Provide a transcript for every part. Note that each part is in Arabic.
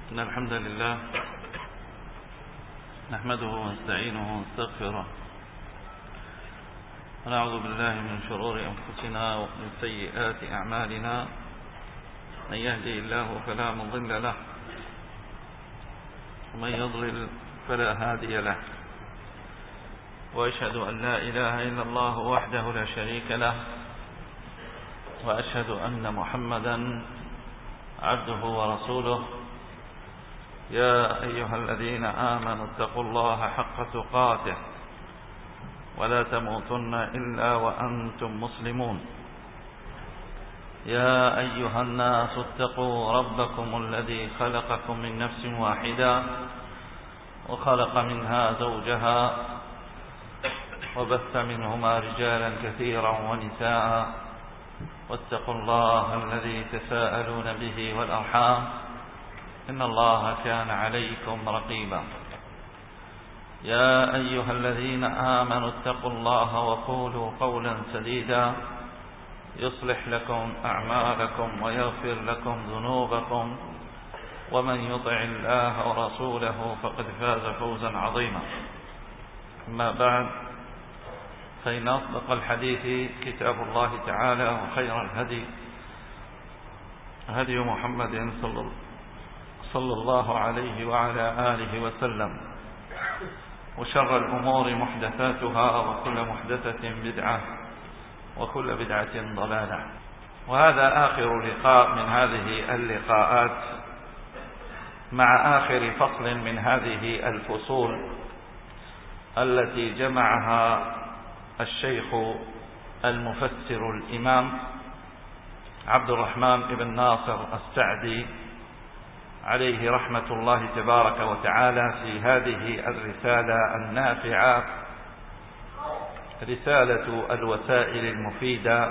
إن الحمد لله نحمده ونستعينه ونستغفره ونعوذ بالله من شرور أنفسنا ومن سيئات أعمالنا. من يهدي الله فلا مضل له ومن يضلل فلا هادي له، وأشهد أن لا إله إلا الله وحده لا شريك له، وأشهد أن محمدا عبده ورسوله. يا أيها الذين آمنوا اتقوا الله حق تقاته ولا تموتن إلا وأنتم مسلمون. يا أيها الناس اتقوا ربكم الذي خلقكم من نفس واحدة وخلق منها زوجها وبث منهما رجالا كثيرا ونساء، واتقوا الله الذي تساءلون به والأرحام إن الله كان عليكم رقيبا. يا أيها الذين آمنوا اتقوا الله وقولوا قولا سديدا يصلح لكم أعمالكم ويغفر لكم ذنوبكم، ومن يطع الله ورسوله فقد فاز فوزا عظيما. أما بعد، فإن أصدق الحديث كتاب الله تعالى، وخير الهدي هدي محمد صلى الله عليه وعلى آله وسلم، وشر الأمور محدثاتها، وكل محدثة بدعة، وكل بدعة ضلالة. وهذا آخر لقاء من هذه اللقاءات مع آخر فصل من هذه الفصول التي جمعها الشيخ المفسر الإمام عبد الرحمن بن ناصر السعدي عليه رحمة الله تبارك وتعالى في هذه الرسالة النافعة، رسالة الوسائل المفيدة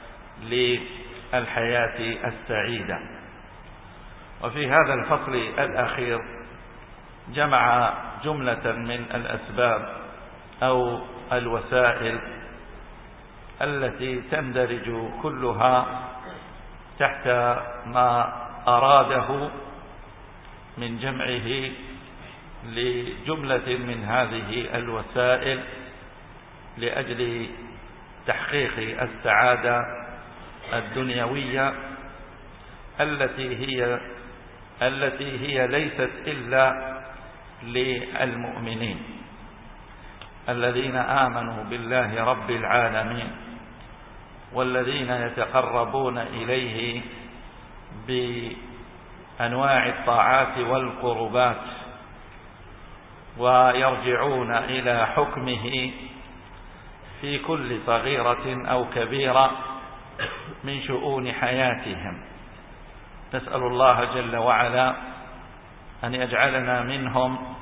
للحياة السعيدة. وفي هذا الفصل الأخير جمع جملة من الأسباب أو الوسائل التي تندرج كلها تحت ما أراده من جمعه لجملة من هذه الوسائل لأجل تحقيق السعادة الدنيوية التي هي ليست إلا للمؤمنين الذين آمنوا بالله رب العالمين، والذين يتقربون إليه بأنواع الطاعات والقربات، ويرجعون إلى حكمه في كل صغيرة أو كبيرة من شؤون حياتهم. نسأل الله جل وعلا أن يجعلنا منهم،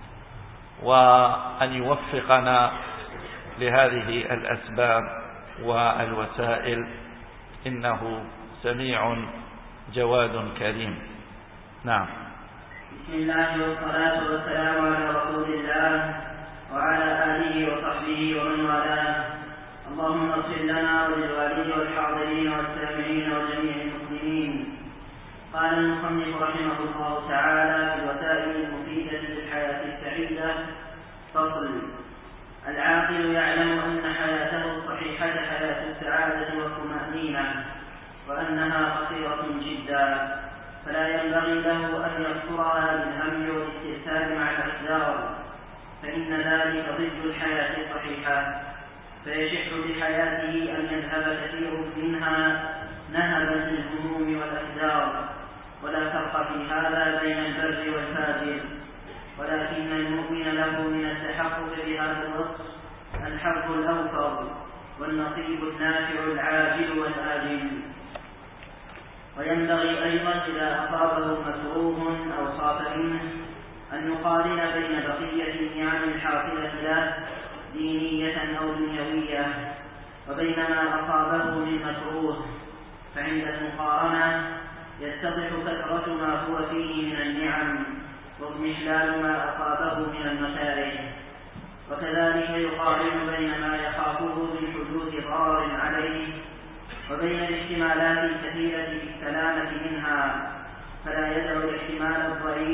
وأن يوفقنا لهذه الأسباب والوسائل، إنه سميع جواد كريم. نعم. بسم الله والصلاة والسلام على رسول الله وعلى آله وصحبه ومن والاه. اللهم اغفر لنا وللوالدين والحاضرين والسامعين وجميع المسلمين. قال المصنف رحمه الله تعالى في الوسائل المفيدة للحياة السعيدة: فصل. العاقل يعلم أن حياته الصحيحة حياة السعادة والطمأنينة، وأنها قصيرة جدا، فلا ينبغي له أن يقصرها بالهم والاسترسال مع الأقدار، فإن ذلك ضد الحياة الصحيحة، فيشح بحياته أن يذهب كثير منها نهبا الهموم والأقدار. ولا فرق في هذا بين البر والفاجر، ولكن المؤمن له من التحقق بهذا الوصف الحظ الأوفر والنصيب النافع العاجل والآجل. وينبغي أيضا إذا أصابه مكروه أو خاف منه أن يقارن بين بقية النعم الحاصلة له دينية أو دنيوية وبين ما أصابه من مكروه، فعند المقارنة يتضح كثرة ما هو فيه من النعم واضمحلال ما أصابه من المكاره. وكذلك يقارن بين ما يخافه من حدوث ضرر عليه وبين الاحتمالات الكثيرة في السلامة منها، فلا يدع الاحتمال الضعيف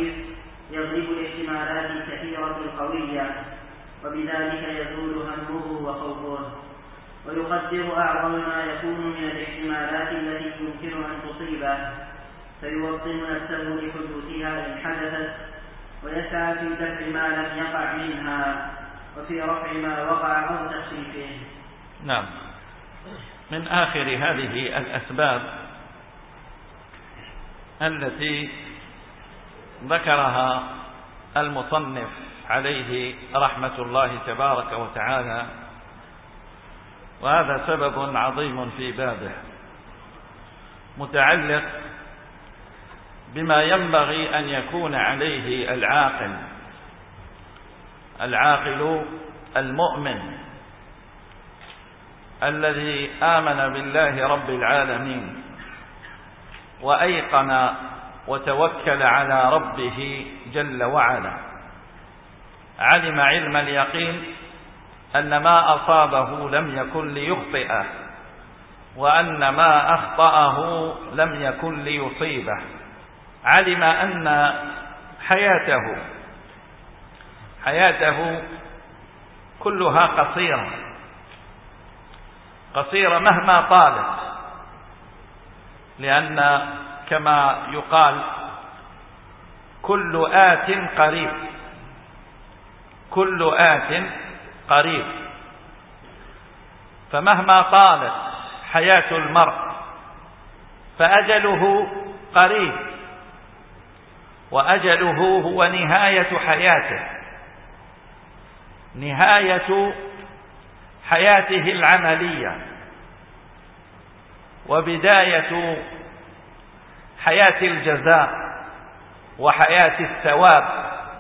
وبذلك يزول همه وخوفه، ويقدر أعظم ما يكون من الاحتمالات التي يمكن أن تصيبه، فيوطن نفسه لحدوثها إن حدثت، ويسعى في دفع ما لم يقع منها، وفي رفع ما وقع أو تخفيفه. نعم. من آخر هذه الأسباب التي ذكرها المصنف عليه رحمة الله تبارك وتعالى، وهذا سبب عظيم في بابه متعلق بما ينبغي أن يكون عليه العاقل المؤمن الذي آمن بالله رب العالمين وأيقن وتوكل على ربه جل وعلا، علم علم اليقين أن ما أصابه لم يكن ليخطئه، وأن ما أخطأه لم يكن ليصيبه، علم أن حياته كلها قصيرة مهما طالت، لأن كما يقال كل آت قريب، فمهما طالت حياة المرء فأجله قريب، وأجله هو نهاية حياته العملية، وبداية حياة الجزاء وحياة الثواب.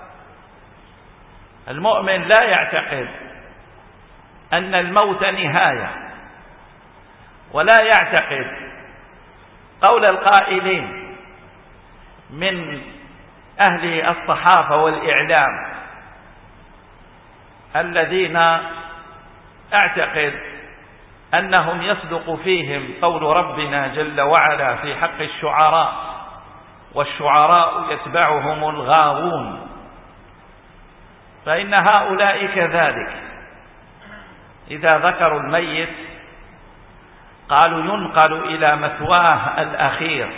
المؤمن لا يعتقد أن الموت نهاية، ولا يعتقد قول القائلين من أهل الصحافة والإعلام الذين أعتقد أنهم يصدق فيهم قول ربنا جل وعلا في حق الشعراء، والشعراء يتبعهم الغاوون، فإن هؤلاء كذلك إذا ذكروا الميت قالوا ينقل إلى مثواه الأخير،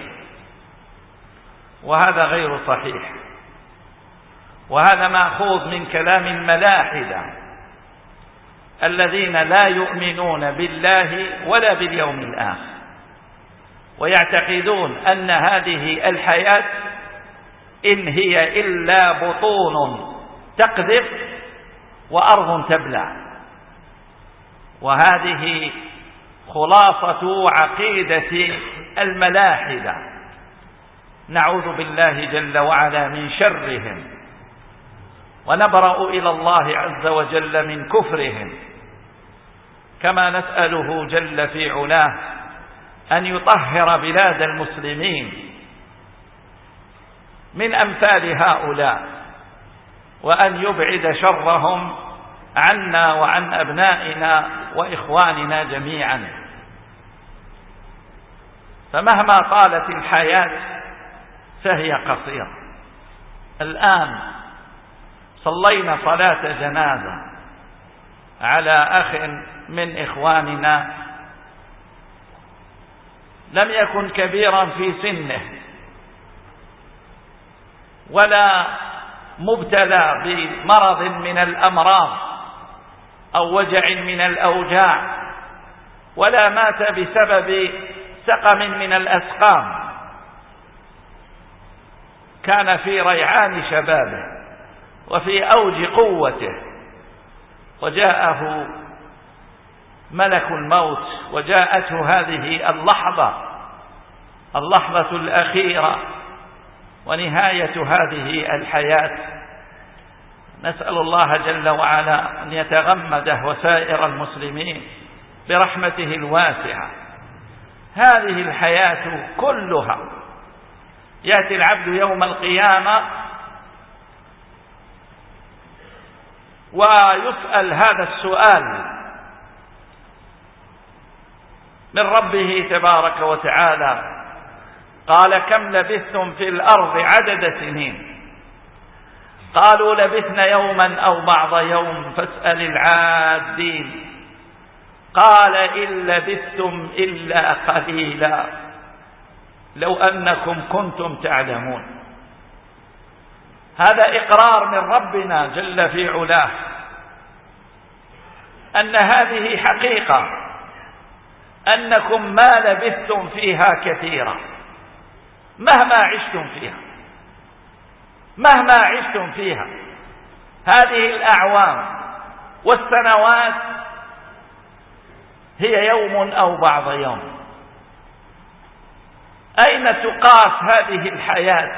وهذا غير صحيح، وهذا مأخوذ من كلام الملاحدة الذين لا يؤمنون بالله ولا باليوم الآخر، ويعتقدون أن هذه الحياة إن هي إلا بطون تقذف وأرض تبلع. وهذه خلاصة عقيدة الملاحدة، نعوذ بالله جل وعلا من شرهم، ونبرأ إلى الله عز وجل من كفرهم، كما نسأله جل في علاه أن يطهر بلاد المسلمين من أمثال هؤلاء، وأن يبعد شرهم عنا وعن أبنائنا وإخواننا جميعا. فمهما طالت الحياة فهي قصيرة. الآن صلينا صلاة جنازة على أخ من إخواننا لم يكن كبيرا في سنه ولا مبتلى بمرض من الأمراض أو وجع من الأوجاع، ولا مات بسبب سقم من الأسقام، كان في ريعان شبابه وفي أوج قوته، وجاءه ملك الموت، وجاءته هذه اللحظة الأخيرة ونهاية هذه الحياة. نسأل الله جل وعلا أن يتغمده وسائر المسلمين برحمته الواسعة. هذه الحياة كلها يأتي العبد يوم القيامة ويسأل هذا السؤال من ربه تبارك وتعالى، قال كم لبثتم في الأرض عدد سنين؟ قالوا لبثنا يوما أو بعض يوم فاسأل العادين. قال إن لبثتم إلا قليلا لو أنكم كنتم تعلمون. هذا إقرار من ربنا جل في علاه أن هذه حقيقة، أنكم ما لبثتم فيها كثيرا مهما عشتم فيها، مهما عشتم فيها هذه الأعوام والسنوات هي يوم أو بعض يوم. أين تقاس هذه الحياة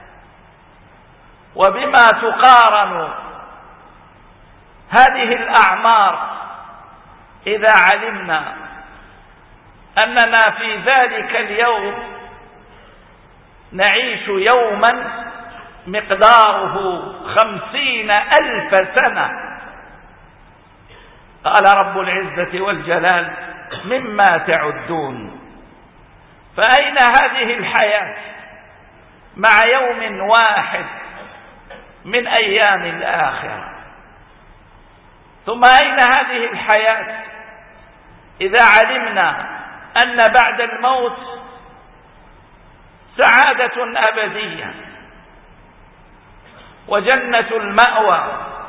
وبما تقارن هذه الأعمار إذا علمنا أننا في ذلك اليوم نعيش يوما مقداره 50,000 سنة؟ قال رب العزة والجلال مما تعدون. فأين هذه الحياة مع يوم واحد من أيام الآخرة؟ ثم أين هذه الحياة إذا علمنا أن بعد الموت سعادة أبدية وجنة المأوى،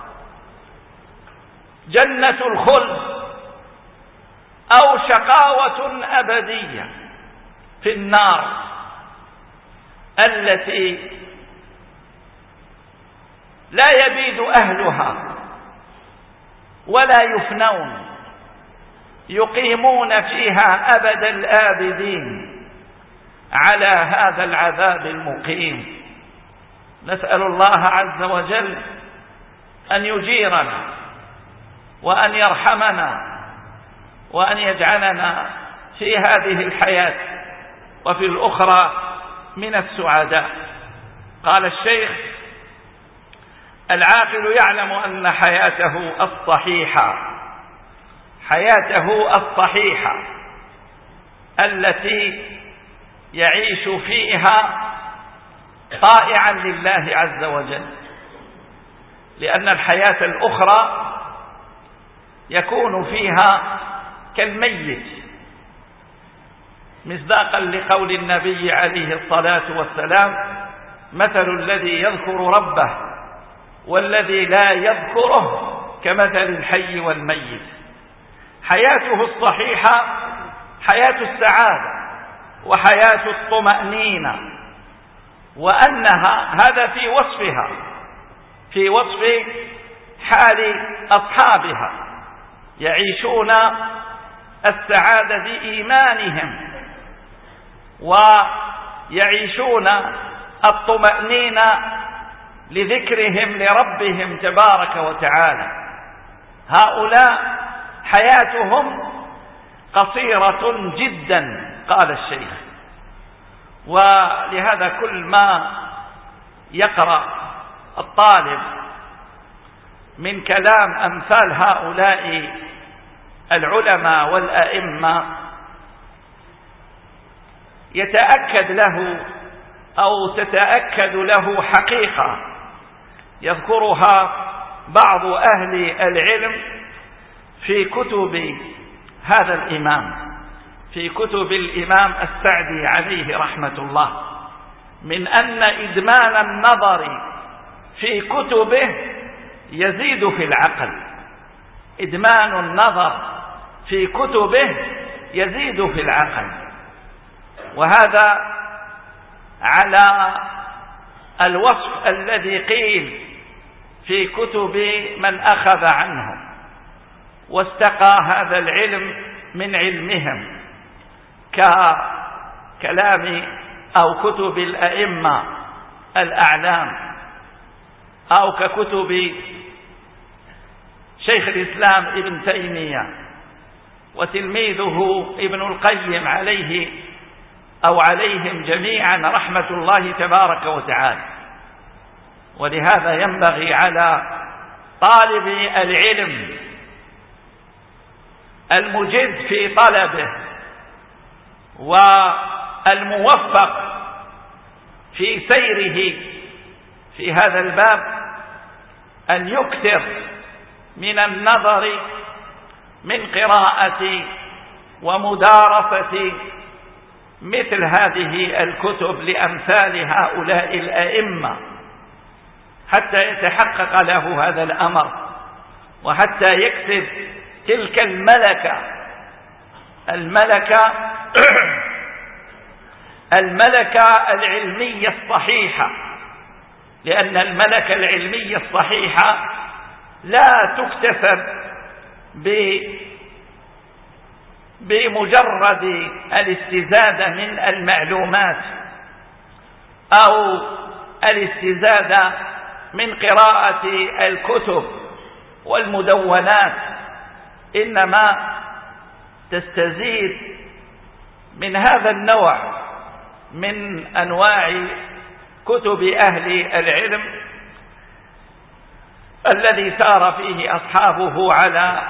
جنة الخلد، أو شقاوة أبدية في النار التي لا يبيد أهلها ولا يفنون، يقيمون فيها أبد الآبدين على هذا العذاب المقيم. نسأل الله عز وجل أن يجيرنا وأن يرحمنا وأن يجعلنا في هذه الحياة وفي الأخرى من السعداء. قال الشيخ العاقل يعلم أن حياته الصحيحة التي يعيش فيها طائعا لله عز وجل، لأن الحياة الأخرى يكون فيها كالميت، مصداقا لقول النبي عليه الصلاة والسلام مثل الذي يذكر ربه والذي لا يذكره كمثل الحي والميت. حياته الصحيحة حياة السعادة وحياة الطمأنينة، وأنها هذا في وصف حال أصحابها، يعيشون السعادة بإيمانهم ويعيشون الطمأنينة لذكرهم لربهم تبارك وتعالى. هؤلاء حياتهم قصيرة جدا قال الشيخ. ولهذا كل ما يقرأ الطالب من كلام أمثال هؤلاء العلماء والأئمة يتأكد له أو تتأكد له حقيقة يذكرها بعض أهل العلم في كتب هذا الإمام، في كتب الإمام السعدي عليه رحمة الله، من أن إدمان النظر في كتبه يزيد في العقل. إدمان النظر في كتبه يزيد في العقل، وهذا على الوصف الذي قيل في كتب من أخذ عنهم واستقى هذا العلم من علمهم، ككلام أو كتب الأئمة الأعلام، أو ككتب شيخ الإسلام ابن تيمية وتلميذه ابن القيم عليه أو عليهم جميعا رحمة الله تبارك وتعالى. ولهذا ينبغي على طالب العلم المجد في طلبه والموفق في سيره في هذا الباب أن يكثر من النظر من قراءة ومدارسة مثل هذه الكتب لأمثال هؤلاء الأئمة حتى يتحقق له هذا الأمر، وحتى يكسب تلك الملكة العلمية الصحيحة، لأن الملكة العلمية الصحيحة لا تكتسب بمجرد الاستزادة من المعلومات أو الاستزادة من قراءة الكتب والمدونات، إنما تستزيد من هذا النوع من أنواع كتب أهل العلم الذي سار فيه أصحابه على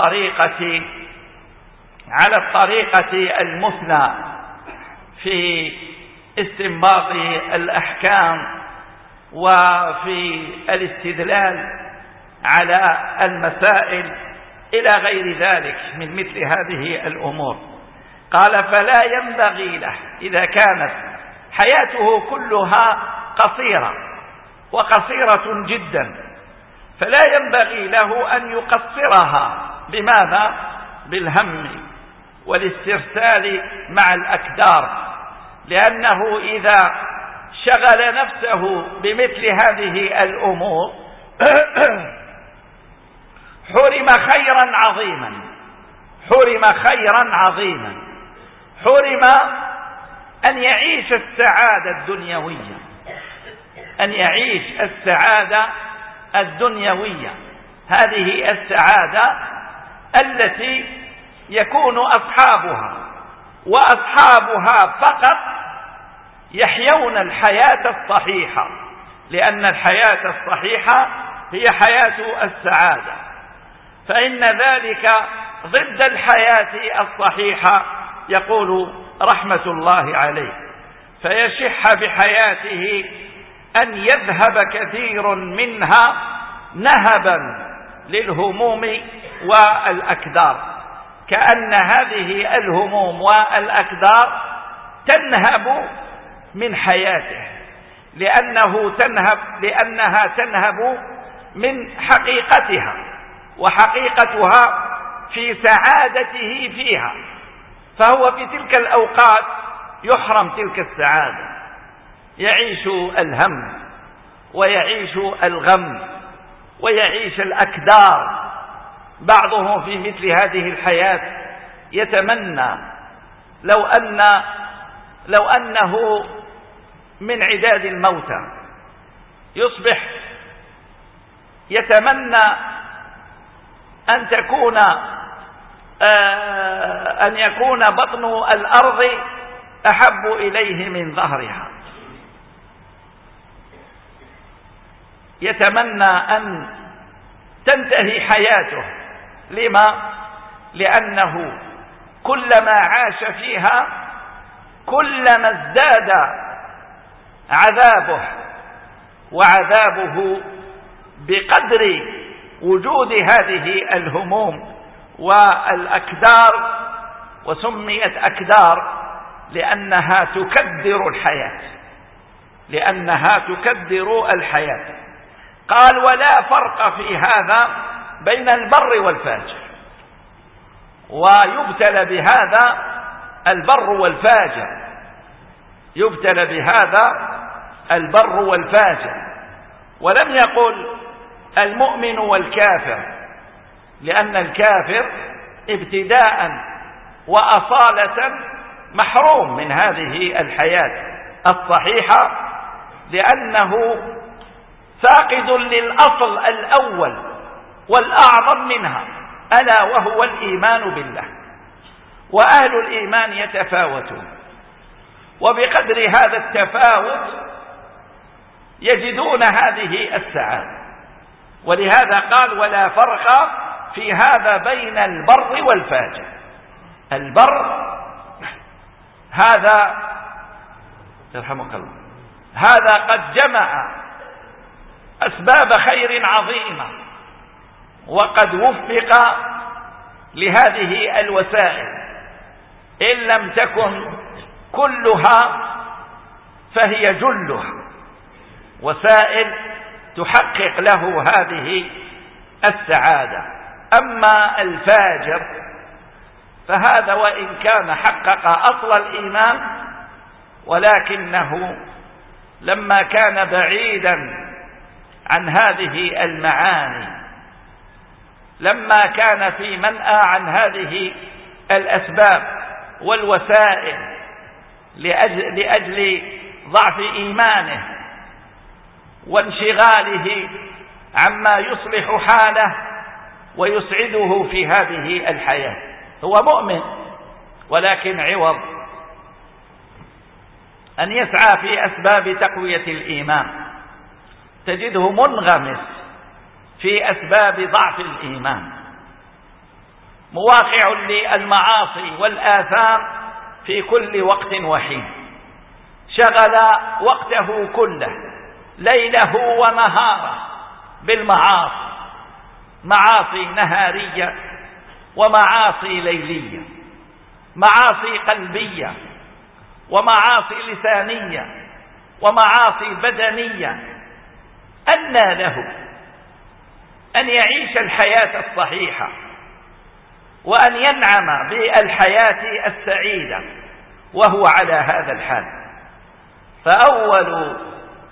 الطريقة المثنى في استنباط الأحكام وفي الاستدلال على المسائل إلى غير ذلك من مثل هذه الأمور. قال: فلا ينبغي له إذا كانت حياته كلها قصيرة وقصيرة جدا، فلا ينبغي له أن يقصرها. بماذا؟ بالهم والاسترسال مع الأكدار، لأنه إذا شغل نفسه بمثل هذه الأمور حرم خيرا عظيما، حرم أن يعيش السعادة الدنيوية، هذه السعادة التي يكون أصحابها فقط يحيون الحياة الصحيحة، لأن الحياة الصحيحة هي حياة السعادة، فإن ذلك ضد الحياة الصحيحة، يقول رحمة الله عليه: فيشح بحياته أن يذهب كثير منها نهبا للهموم والأكدار، كأن هذه الهموم والأكدار تنهب من حياته، لأنها تنهب من حقيقتها، وحقيقتها في سعادته فيها، فهو في تلك الأوقات يحرم تلك السعادة، يعيش الهم ويعيش الغم ويعيش الأكدار. بعضهم في مثل هذه الحياة يتمنى لو أنه من عداد الموتى، يصبح يتمنى أن يكون بطن الأرض أحب إليه من ظهرها، يتمنى أن تنتهي حياته. لما؟ لأنه كلما عاش فيها كلما ازداد وعذابه بقدر وجود هذه الهموم والأكدار. وسميت أكدار لأنها تكدر الحياة. قال: ولا فرق في هذا بين البر والفاجر، ويبتلى بهذا البر والفاجر، ولم يقل المؤمن والكافر، لأن الكافر ابتداء وأصالة محروم من هذه الحياة الصحيحة، لأنه فاقد للأصل الأول والأعظم منها، ألا وهو الإيمان بالله. وأهل الإيمان يتفاوتون، وبقدر هذا التفاوت يجدون هذه السعادة. ولهذا قال: ولا فرق في هذا بين البر والفاجر. البر هذا يرحمك الله، هذا قد جمع أسباب خير عظيمة، وقد وفق لهذه الوسائل، إن لم تكن كلها فهي جلها، وسائل تحقق له هذه السعادة. أما الفاجر فهذا وإن كان حقق أصل الإيمان، ولكنه لما كان بعيدا عن هذه المعاني، لما كان في منأى عن هذه الأسباب والوسائل لأجل ضعف إيمانه وانشغاله عما يصلح حاله ويسعده في هذه الحياة، هو مؤمن ولكن عوض أن يسعى في أسباب تقوية الإيمان تجده منغمس في أسباب ضعف الإيمان، مواقع للمعاصي والآثام في كل وقت وحين، شغل وقته كله ليله ونهاره بالمعاصي، معاصي نهارية ومعاصي ليلية، معاصي قلبية ومعاصي لسانية ومعاصي بدنية. أنى له أن يعيش الحياة الصحيحة وأن ينعم بالحياة السعيدة وهو على هذا الحال؟ فأول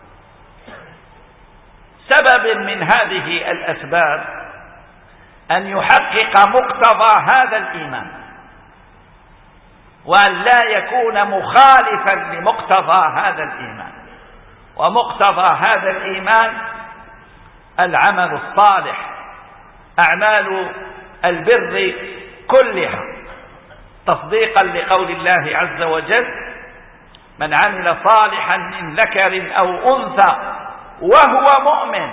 سبب من هذه الأسباب أن يحقق مقتضى هذا الإيمان، وأن لا يكون مخالفا لمقتضى هذا الإيمان. ومقتضى هذا الإيمان العمل الصالح، أعمال البر كلها، تصديقا لقول الله عز وجل: من عمل صالحا من ذكر أو أنثى وهو مؤمن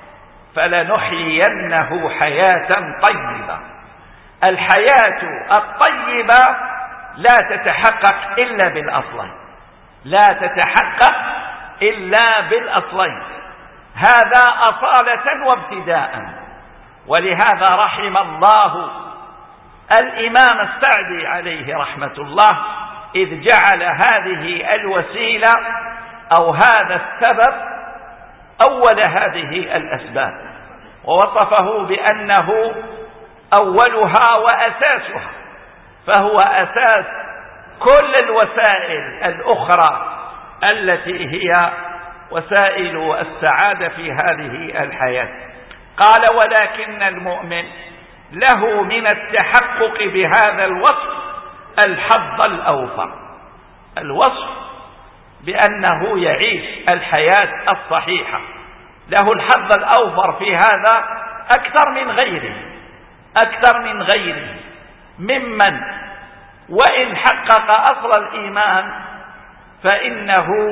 فلنحيينه حياة طيبة. الحياة الطيبة لا تتحقق إلا بالأصلين، لا تتحقق إلا بالأصلين، هذا أصالة وابتداء. ولهذا رحم الله الإمام السعدي عليه رحمة الله إذ جعل هذه الوسيلة أو هذا السبب أول هذه الأسباب، ووصفه بأنه أولها وأساسها، فهو أساس كل الوسائل الأخرى التي هي وسائل السعادة في هذه الحياة. قال: ولكن المؤمن له من التحقق بهذا الوصف الحظ الأوفر، الوصف بأنه يعيش الحياة الصحيحة له الحظ الأوفر في هذا أكثر من غيره، أكثر من غيره ممن وإن حقق أصل الإيمان فإنه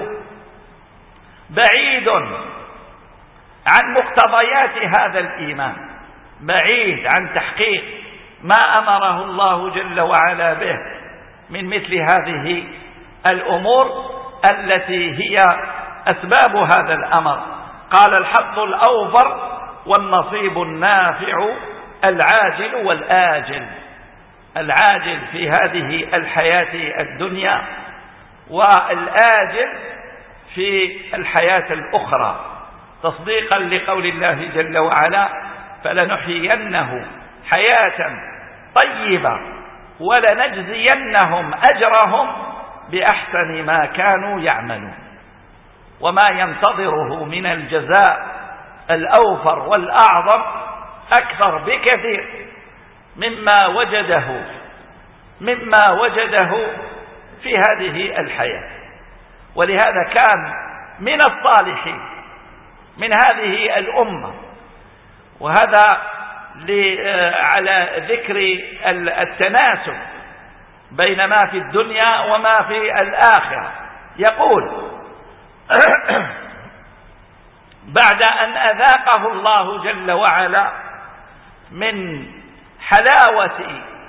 بعيد عن مقتضيات هذا الإيمان، بعيد عن تحقيق ما أمره الله جل وعلا به من مثل هذه الأمور التي هي أسباب هذا الأمر. قال: الحظ الأوفر والنصيب النافع العاجل والآجل، العاجل في هذه الحياة الدنيا والآجل في الحياة الأخرى، تصديقا لقول الله جل وعلا: فلنحيينه حياة طيبة ولنجزينهم أجرهم بأحسن ما كانوا يعملون. وما ينتظره من الجزاء الأوفر والأعظم أكثر بكثير مما وجده في هذه الحياة. ولهذا كان من الصالحين من هذه الأمة، وهذا على ذكر التناسب بين ما في الدنيا وما في الآخرة، يقول: بعد أن أذاقه الله جل وعلا من حلاوة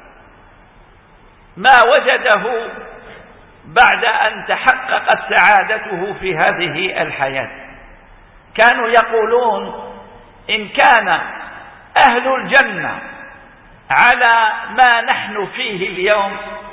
ما وجده بعد أن تحققت سعادته في هذه الحياة، كانوا يقولون إن كان أهل الجنة على ما نحن فيه اليوم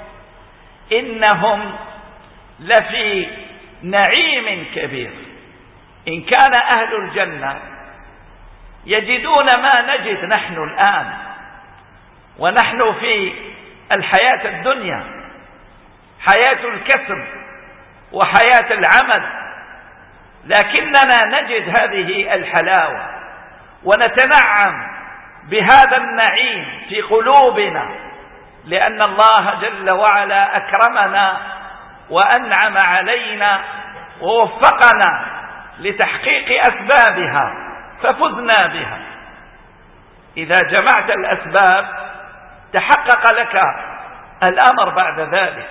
إنهم لفي نعيم كبير. إن كان أهل الجنة يجدون ما نجد نحن الآن ونحن في الحياة الدنيا، حياة الكسب وحياة العمل، لكننا نجد هذه الحلاوة ونتنعم بهذا النعيم في قلوبنا، لأن الله جل وعلا أكرمنا وأنعم علينا ووفقنا لتحقيق أسبابها ففزنا بها. إذا جمعت الأسباب تحقق لك الأمر بعد ذلك،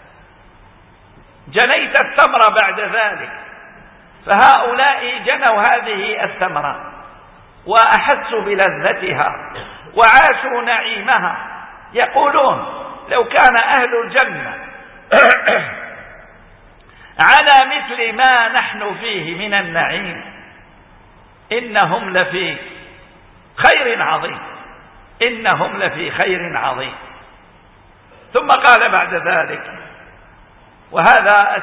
جنيت الثمرة بعد ذلك. فهؤلاء جنوا هذه الثمرة وأحسوا بلذتها وعاشوا نعيمها، يقولون لو كان أهل الجنة على مثل ما نحن فيه من النعيم إنهم لفي خير عظيم، إنهم لفي خير عظيم. ثم قال بعد ذلك: وهذا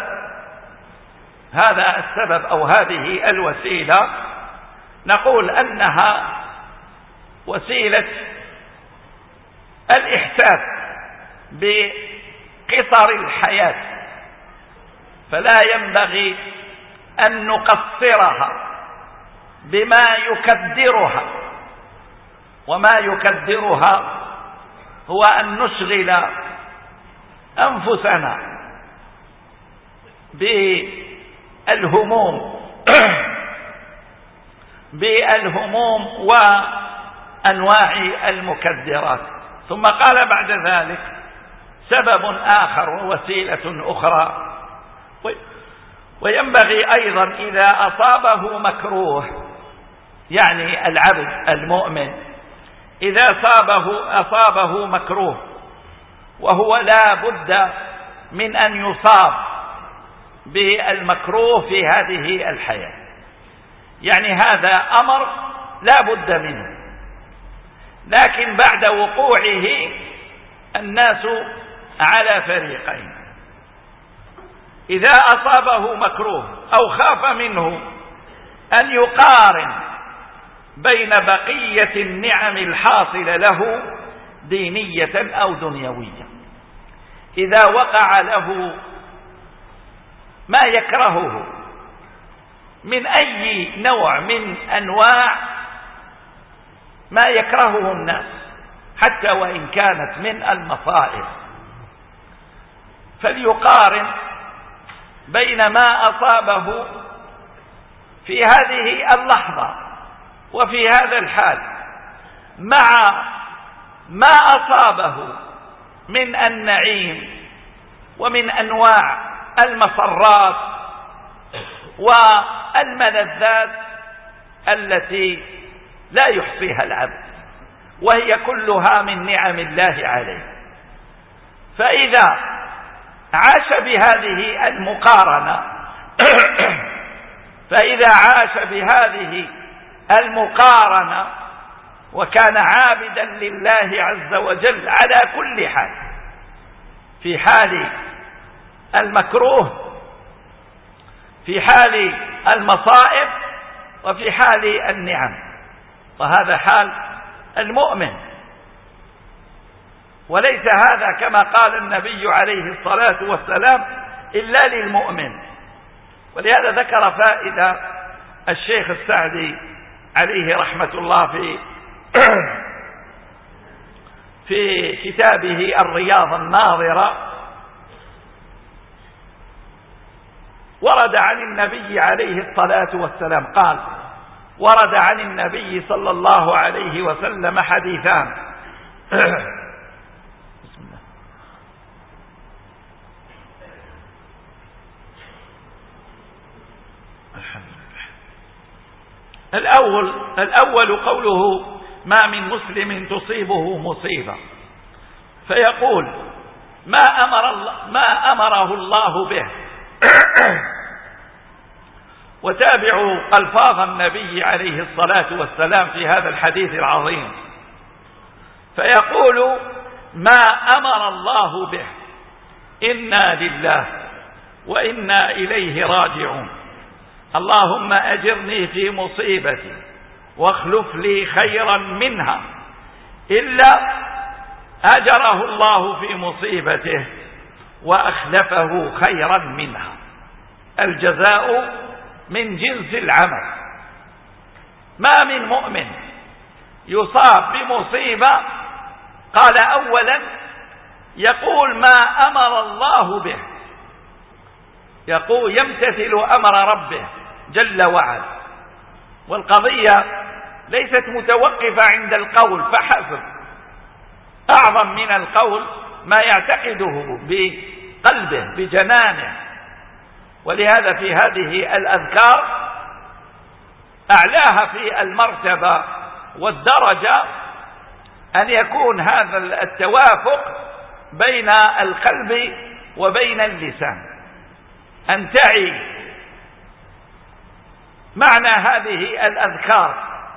السبب أو هذه الوسيلة نقول أنها وسيلة الإحساس بقصر الحياة، فلا ينبغي أن نقصرها بما يكدرها، وما يكدرها هو أن نشغل أنفسنا بالهموم وأنواع المكدرات. ثم قال بعد ذلك: سبب آخر ووسيلة أخرى، وينبغي أيضا إذا أصابه مكروه، يعني العبد المؤمن إذا أصابه مكروه وهو لا بد من أن يصاب بالمكروه في هذه الحياة، يعني هذا أمر لا بد منه، لكن بعد وقوعه الناس على فريقين: إذا أصابه مكروه أو خاف منه أن يقارن بين بقية النعم الحاصلة له دينية أو دنيوية، إذا وقع له ما يكرهه من أي نوع من أنواع ما يكرهه الناس حتى وإن كانت من المصائب، فليقارن بين ما أصابه في هذه اللحظة وفي هذا الحال مع ما أصابه من النعيم ومن أنواع المسرات والملذات التي لا يحصيها العبد، وهي كلها من نعم الله عليه. فإذا عاش بهذه المقارنة وكان عابدا لله عز وجل على كل حال، في حال المكروه، في حال المصائب، وفي حال النعم، وهذا حال المؤمن. وليس هذا كما قال النبي عليه الصلاة والسلام إلا للمؤمن. ولهذا ذكر فائدة الشيخ السعدي عليه رحمة الله في كتابه الرياض الناظرة، ورد عن النبي عليه الصلاة والسلام قال: ورد عن النبي صلى الله عليه وسلم حديثان بسم الله. الأول قوله: ما من مسلم تصيبه مصيبة فيقول ما أمره الله به وتابعوا ألفاظ النبي عليه الصلاة والسلام في هذا الحديث العظيم، فيقول: ما أمر الله به إنا لله وإنا إليه راجعون، اللهم أجرني في مصيبتي واخلف لي خيرا منها، إلا أجره الله في مصيبته وأخلفه خيرا منها. الجزاء من جنس العمل. ما من مؤمن يصاب بمصيبة قال أولا يقول ما أمر الله به، يقول يمتثل أمر ربه جل وعلا، والقضية ليست متوقفة عند القول فحسب، أعظم من القول ما يعتقده بقلبه بجنانه. ولهذا في هذه الأذكار أعلاها في المرتبة والدرجة أن يكون هذا التوافق بين القلب وبين اللسان، أن تعي معنى هذه الأذكار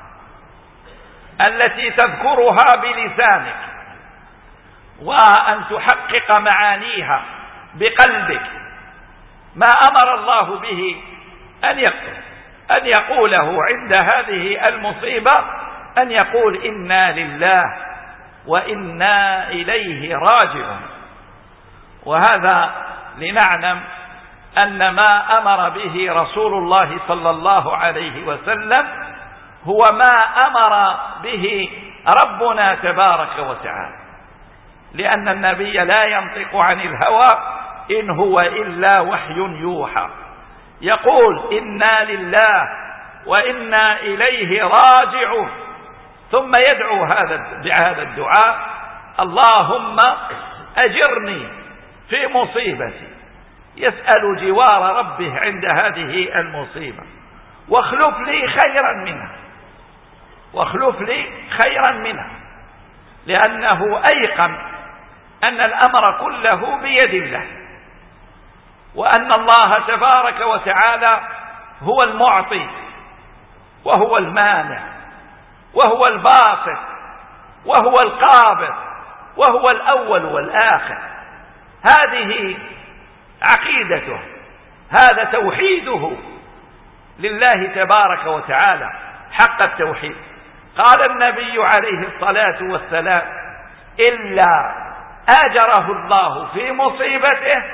التي تذكرها بلسانك، وأن تحقق معانيها بقلبك. ما أمر الله به أن يقوله عند هذه المصيبة، أن يقول إنا لله وإنا إليه راجعون. وهذا لنعلم أن ما أمر به رسول الله صلى الله عليه وسلم هو ما أمر به ربنا تبارك وتعالى، لأن النبي لا ينطق عن الهوى إن هو إلا وحي يوحى. يقول إنا لله وإنا إليه راجعون، ثم يدعو بهذا الدعاء: اللهم أجرني في مصيبتي، يسأل جوار ربه عند هذه المصيبة، واخلف لي خيرا منها، واخلف لي خيرا منها، لأنه أيقن أن الأمر كله بيد الله، وأن الله تبارك وتعالى هو المعطي وهو المانع وهو الباسط وهو القابض وهو الأول والآخر. هذه عقيدته، هذا توحيده لله تبارك وتعالى حق التوحيد. قال النبي عليه الصلاة والسلام: إلا آجره الله في مصيبته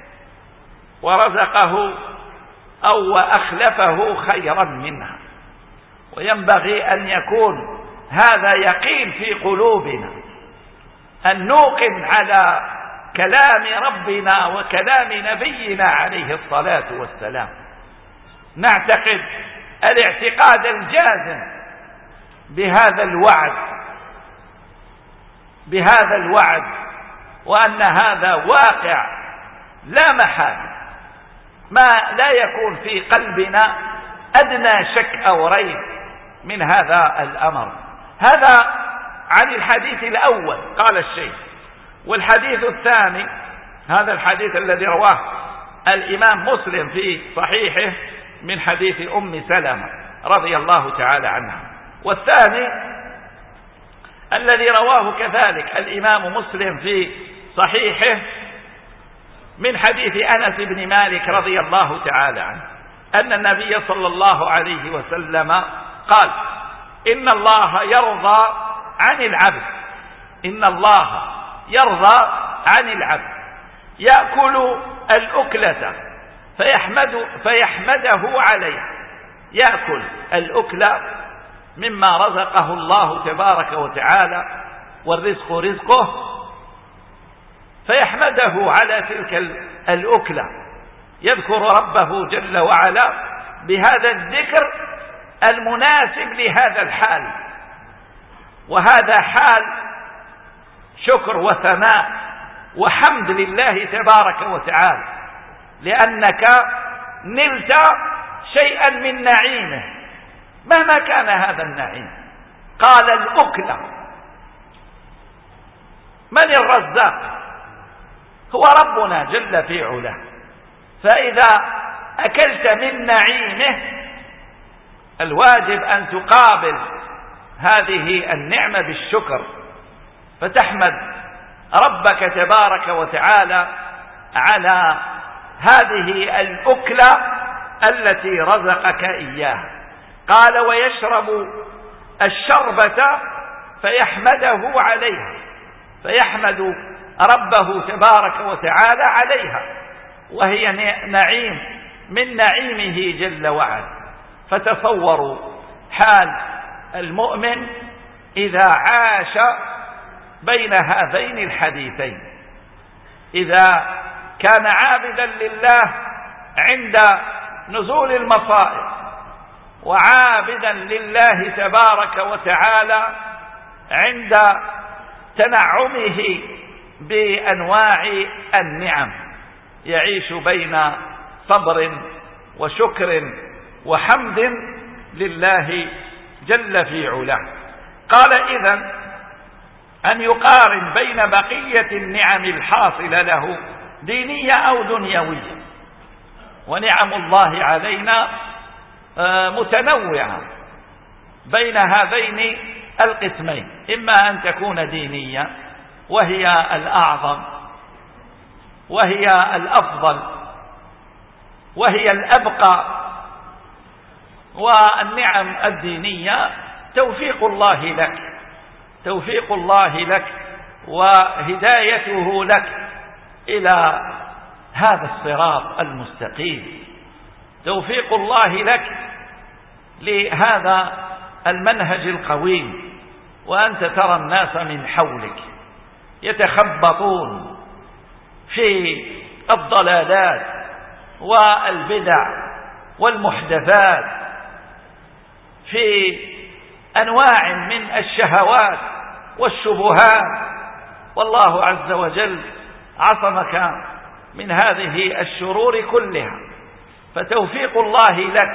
ورزقه أو أخلفه خيرا منها. وينبغي أن يكون هذا يقين في قلوبنا، أن نوقن على كلام ربنا وكلام نبينا عليه الصلاة والسلام، نعتقد الاعتقاد الجازم بهذا الوعد وأن هذا واقع لا محالة، ما لا يكون في قلبنا أدنى شك أو ريب من هذا الأمر. هذا عن الحديث الأول قال الشيخ. والحديث الثاني هذا الحديث الذي رواه الإمام مسلم في صحيحه من حديث أم سلمة رضي الله تعالى عنها. والثاني الذي رواه كذلك الإمام مسلم في صحيحه من حديث أنس بن مالك رضي الله تعالى عنه أن النبي صلى الله عليه وسلم قال: إن الله يرضى عن العبد، إن الله يرضى عن العبد يأكل الأكلة فيحمده عليه، يأكل الأكلة مما رزقه الله تبارك وتعالى، والرزق رزقه، فيحمده على تلك الأكلة، يذكر ربه جل وعلا بهذا الذكر المناسب لهذا الحال. وهذا حال شكر وثناء وحمد لله تبارك وتعالى، لأنك نلت شيئا من نعيمه مهما كان هذا النعيم. قال الأكلة. من الرزاق؟ هو ربنا جل في علاه. فإذا أكلت من نعيمه، الواجب أن تقابل هذه النعمة بالشكر، فتحمد ربك تبارك وتعالى على هذه الأكلة التي رزقك إياها. قال: ويشرب الشربة فيحمده عليها، فيحمد ربه تبارك وتعالى عليها، وهي نعيم من نعيمه جل وعلا. فتصوروا حال المؤمن إذا عاش بين هذين الحديثين، إذا كان عابدا لله عند نزول المصائب، وعابدا لله تبارك وتعالى عند تنعمه بأنواع النعم، يعيش بين صبر وشكر وحمد لله جل في علاه. قال: إذن أن يقارن بين بقية النعم الحاصلة له دينية أو دنيوية، ونعم الله علينا متنوعة بين هذين القسمين، إما أن تكون دينية وهي الأعظم وهي الأفضل وهي الأبقى، والنعم الدينية توفيق الله لك، توفيق الله لك وهدايته لك إلى هذا الصراط المستقيم، توفيق الله لك لهذا المنهج القويم، وأنت ترى الناس من حولك يتخبطون في الضلالات والبدع والمحدثات، في أنواع من الشهوات والشبهات، والله عز وجل عصمك من هذه الشرور كلها. فتوفيق الله لك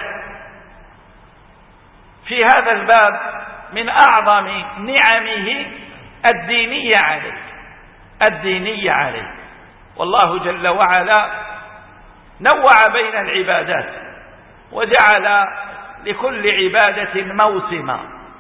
في هذا الباب من أعظم نعمه الدينية عليك، الدينية عليك. والله جل وعلا نوع بين العبادات، وجعل لكل عبادة موسما،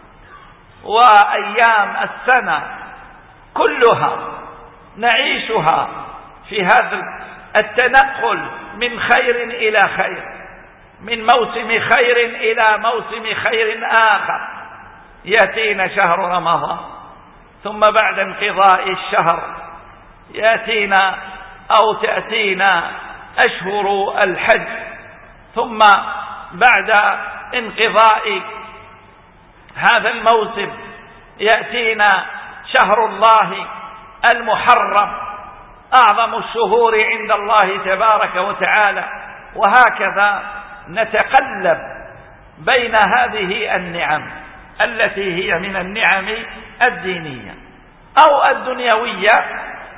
وأيام السنة كلها نعيشها في هذا التنقل من خير إلى خير، من موسم خير إلى موسم خير آخر. يأتينا شهر رمضان، ثم بعد انقضاء الشهر يأتينا أو تأتينا أشهر الحج، ثم بعد انقضاء هذا الموسم يأتينا شهر الله المحرم، أعظم الشهور عند الله تبارك وتعالى. وهكذا نتقلب بين هذه النعم التي هي من النعم الدينية أو الدنيوية،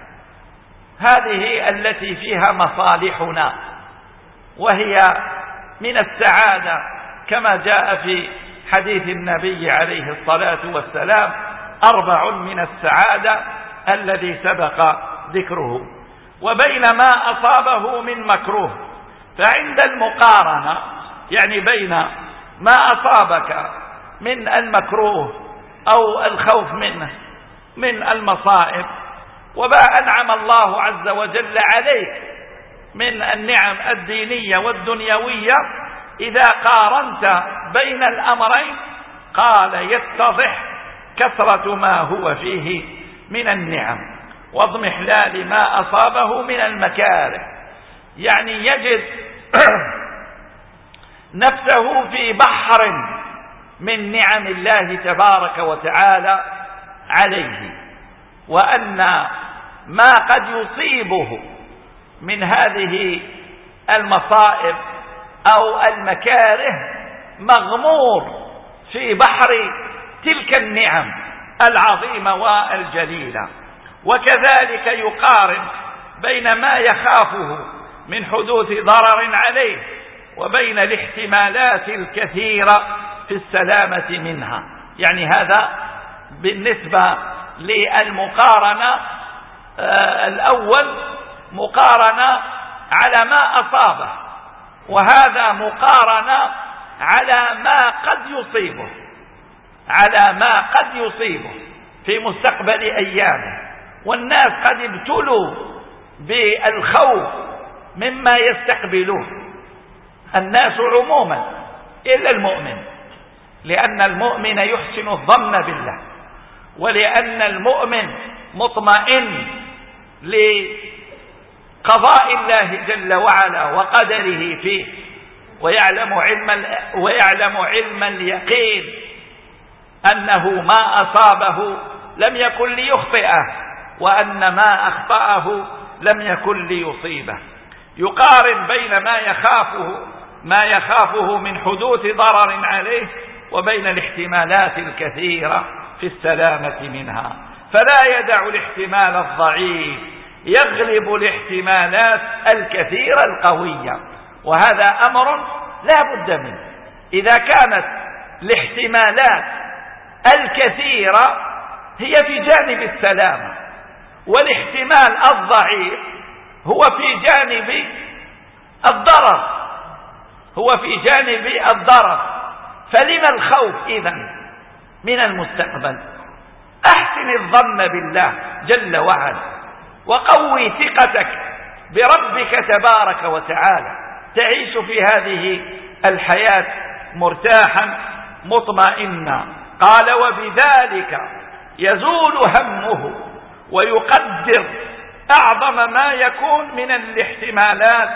هذه التي فيها مصالحنا، وهي من السعادة كما جاء في حديث النبي عليه الصلاة والسلام: 4 من السعادة الذي سبق ذكره. وبين ما أصابه من مكروه، فعند المقارنة يعني بين ما أصابك من المكروه أو الخوف منه من المصائب، وما أنعم الله عز وجل عليك من النعم الدينية والدنيوية، إذا قارنت بين الأمرين قال: يتضح كثرة ما هو فيه من النعم واضمحلال ما أصابه من المكاره، يعني يجد نفسه في بحر من نعم الله تبارك وتعالى عليه، وأن ما قد يصيبه من هذه المصائب أو المكاره مغمور في بحر تلك النعم العظيمة والجليلة. وكذلك يقارن بين ما يخافه من حدوث ضرر عليه وبين الاحتمالات الكثيرة في السلامة منها. يعني هذا بالنسبة للمقارنة الأول، مقارنة على ما أصابه وهذا مقارنة على ما قد يصيبه في مستقبل أيامه. والناس قد ابتلوا بالخوف مما يستقبلون، الناس عموما إلا المؤمن، لأن المؤمن يحسن الظن بالله، ولأن المؤمن مطمئن لقضاء الله جل وعلا وقدره فيه، ويعلم علم اليقين أنه ما أصابه لم يكن ليخطئه، وأن ما أخطأه لم يكن ليصيبه. يقارن بين ما يخافه من حدوث ضرر عليه وبين الاحتمالات الكثيرة في السلامة منها، فلا يدع الاحتمال الضعيف يغلب الاحتمالات الكثيرة القوية، وهذا أمر لا بد منه. إذا كانت الاحتمالات الكثيرة هي في جانب السلامة، والاحتمال الضعيف هو في جانب الضرر، فلما الخوف إذن من المستقبل؟ أحسن الظن بالله جل وعلا، وقوي ثقتك بربك تبارك وتعالى، تعيش في هذه الحياة مرتاحا مطمئنا. قال: وبذلك يزول همه ويقدر أعظم ما يكون من الاحتمالات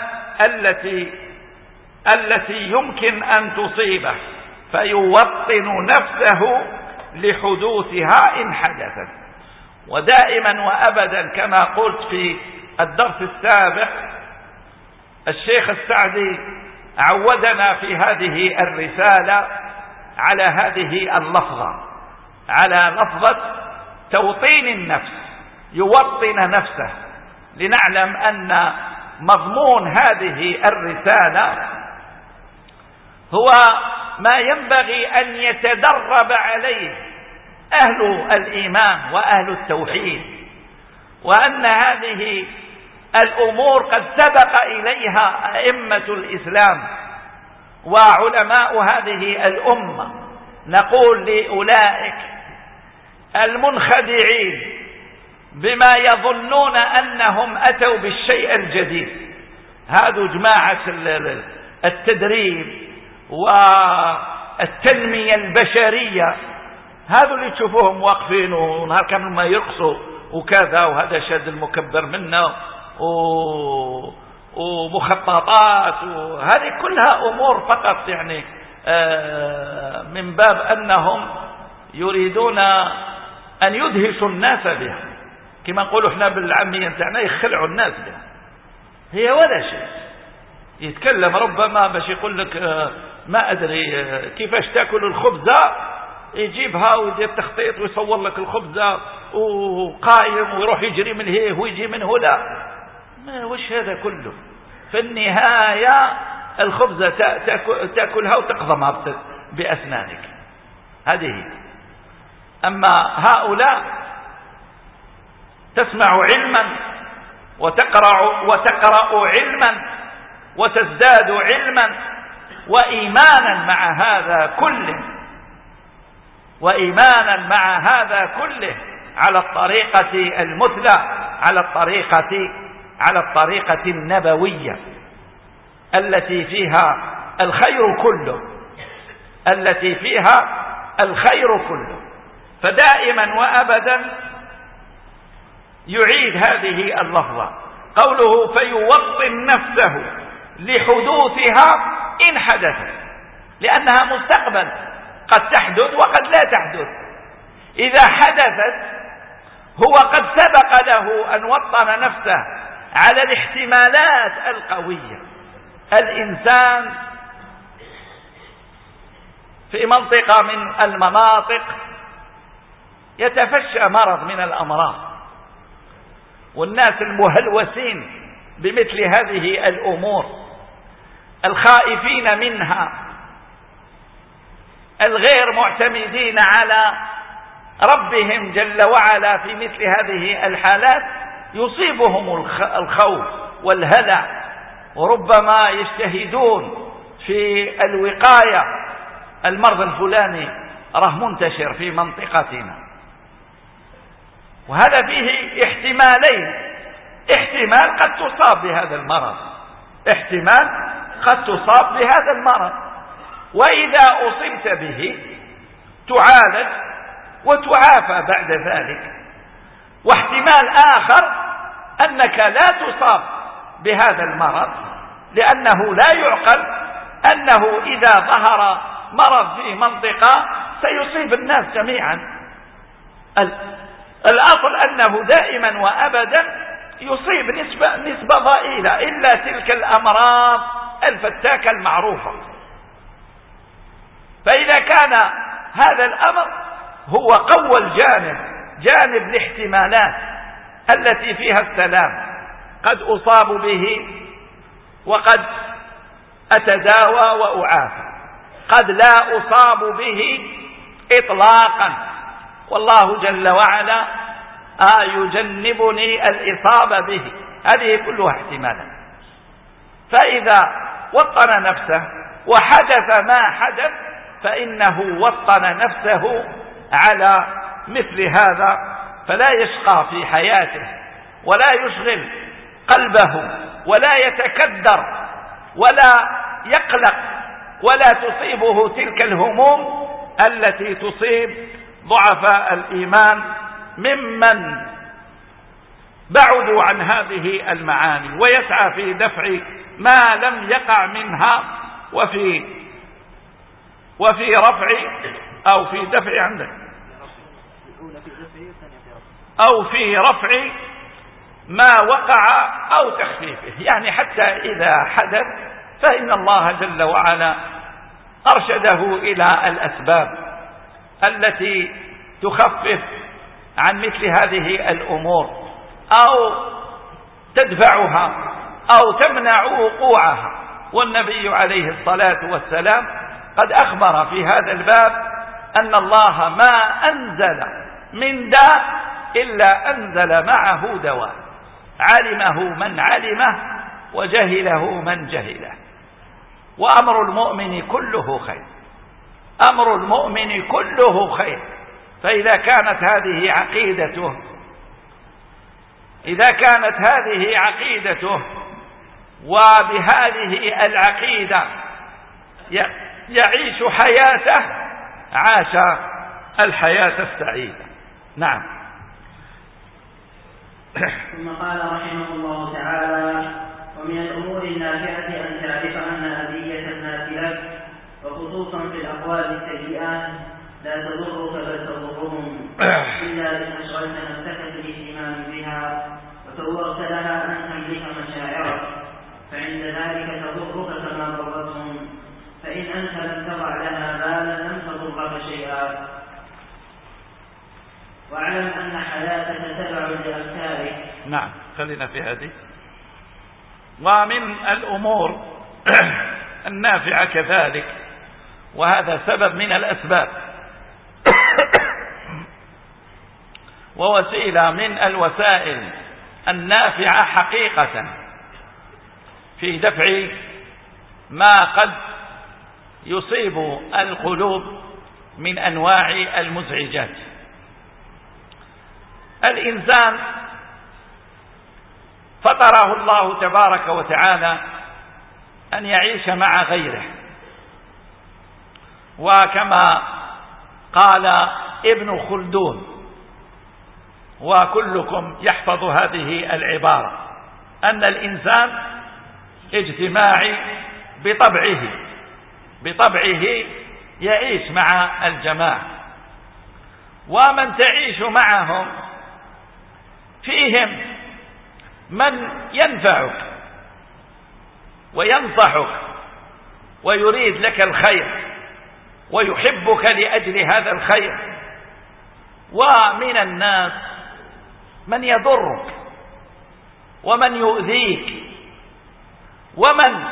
التي يمكن أن تصيبه، فيوطن نفسه لحدوثها إن حدثت. ودائما وأبدا كما قلت في الدرس السابق، الشيخ السعدي عودنا في هذه الرسالة على هذه اللفظة، على لفظة توطين النفس، يوطن نفسه، لنعلم أن مضمون هذه الرسالة هو ما ينبغي أن يتدرب عليه أهل الإيمان وأهل التوحيد، وأن هذه الأمور قد سبق إليها أئمة الإسلام وعلماء هذه الأمة. نقول لأولئك المنخدعين بما يظنون أنهم أتوا بالشيء الجديد، هذا جماعة التدريب والتنمية البشرية، هذا اللي تشوفوهم واقفين ونهار كامل ما يرقصوا وكذا، وهذا شاد المكبر منه ومخططات، وهذه كلها أمور فقط يعني من باب أنهم يريدون أن يدهشوا الناس بها، كما نقولوا احنا بالعامية نتاعنا يخلعوا الناس بها. هي ولا شيء، يتكلم ربما باش يقول لك ما أدري كيفاش تأكل الخبزة، يجيبها ويدير تخطيط ويصور لك الخبزة وقائم ويروح يجري من هيه ويجي من هنا. ما وش هذا كله؟ في النهاية الخبزة تأكلها وتقضمها بأسنانك، هذه. أما هؤلاء تسمع علما وتقرأ علما وتزداد علما وإيمانا مع هذا كله على الطريقة المثلى، على الطريقة النبوية التي فيها الخير كله، فدائما وأبدا يعيد هذه اللفظة، قوله فيوطن نفسه لحدوثها إن حدثت، لأنها مستقبل، قد تحدث وقد لا تحدث. إذا حدثت هو قد سبق له أن وطن نفسه على الاحتمالات القوية. الإنسان في منطقة من المناطق يتفشى مرض من الأمراض، والناس المهلوسين بمثل هذه الأمور، الخائفين منها، الغير معتمدين على ربهم جل وعلا في مثل هذه الحالات، يصيبهم الخوف والهلع وربما يجتهدون في الوقاية، المرض الفلاني راه منتشر في منطقتنا، وهذا فيه احتمالين: احتمال قد تصاب بهذا المرض، احتمال قد تصاب بهذا المرض، وإذا أصبت به تعالج وتعافى بعد ذلك. واحتمال آخر أنك لا تصاب بهذا المرض، لأنه لا يعقل أنه إذا ظهر مرض في منطقة سيصيب الناس جميعا. الأصل أنه دائما وأبدا يصيب نسبة ضئيلة إلا تلك الأمراض الفتاكة المعروفة. فإذا كان هذا الأمر هو قوى الجانب، جانب الاحتمالات التي فيها السلام، قد أصاب به وقد أتداوى وأعافى، قد لا أصاب به إطلاقا، والله جل وعلا يجنبني الإصابة به، هذه كلها احتمالات. فإذا وطن نفسه وحدث ما حدث فإنه وطن نفسه على مثل هذا، فلا يشقى في حياته ولا يشغل قلبه ولا يتكدر ولا يقلق ولا تصيبه تلك الهموم التي تصيب ضعفاء الإيمان ممن بعدوا عن هذه المعاني، ويسعى في دفع ما لم يقع منها وفي رفع أو في دفع عندك أو في رفع ما وقع أو تخفيفه، يعني حتى إذا حدث فإن الله جل وعلا أرشده إلى الأسباب التي تخفف عن مثل هذه الأمور أو تدفعها أو تمنع وقوعها. والنبي عليه الصلاة والسلام قد أخبر في هذا الباب أن الله ما أنزل من داء إلا أنزل معه دواء، علمه من علمه وجهله من جهله. وأمر المؤمن كله خير، أمر المؤمن كله خير. فإذا كانت هذه عقيدته، إذا كانت هذه عقيدته وبهذه العقيدة يعيش حياته عاش الحياة السعيدة. نعم. ثم قال رحمه الله تعالى: ومن الأمور النافعة أن تعرف أن أذية الناس لك وخصوصا في الأقوال السيئات لا تضرك بل تضرهم، إلا إن أشغلت نفسك بالاهتمام بها وسوغت لها أن تملك مشاعرك، فعند ذلك تضرك كما ضرتهم، فإن أنت لم تضع لها بالا لم تضرك شيئا. واعلم أن حياتك تبع لأفكارك. نعم، خلينا في هذه. ومن الأمور النافعة كذلك، وهذا سبب من الأسباب ووسيلة من الوسائل النافعة حقيقة في دفع ما قد يصيب القلوب من أنواع المزعجات. الإنسان فطره الله تبارك وتعالى أن يعيش مع غيره، وكما قال ابن خلدون، وكلكم يحفظ هذه العبارة، أن الإنسان اجتماعي بطبعه يعيش مع الجماعة، ومن تعيش معهم فيهم من ينفعك وينصحك ويريد لك الخير ويحبك لأجل هذا الخير، ومن الناس من يضرك ومن يؤذيك ومن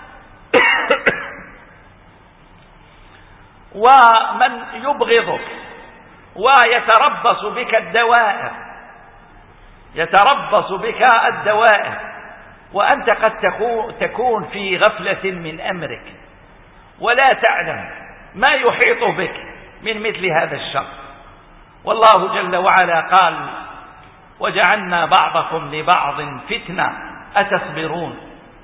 يبغضك ويتربص بك الدوائر، وأنت قد تكون في غفلة من أمرك ولا تعلم ما يحيط بك من مثل هذا الشر. والله جل وعلا قال: وجعلنا بعضكم لبعض فتنة أتصبرون.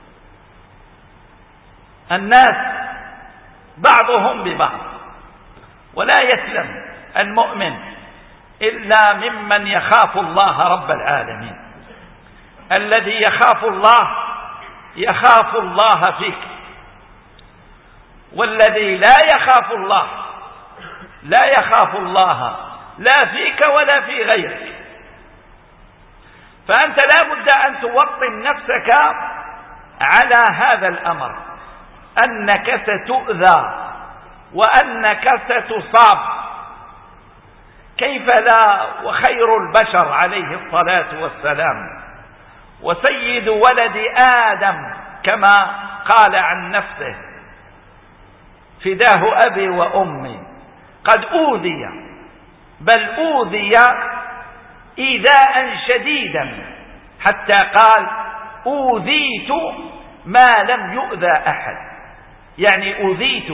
الناس بعضهم ببعض، ولا يسلم المؤمن إلا ممن يخاف الله رب العالمين. الذي يخاف الله فيك، والذي لا يخاف الله لا فيك ولا في غيرك. فأنت لا بد أن توطن نفسك على هذا الأمر، أنك ستؤذى وأنك ستصاب. كيف لا وخير البشر عليه الصلاة والسلام وسيد ولد آدم كما قال عن نفسه: فداه أبي وأمي قد أوذي، بل أوذي إيذاء شديدا، حتى قال: أوذيت ما لم يؤذى أحد. يعني أوذيت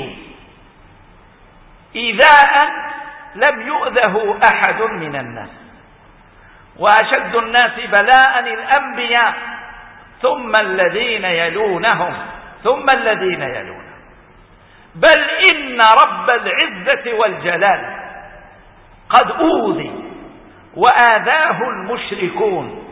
إيذاء لم يؤذه أحد من الناس. وأشد الناس بلاء الأنبياء، ثم الذين يلونهم، ثم الذين يلونهم. بل إن رب العزة والجلال قد أوذي وآذاه المشركون،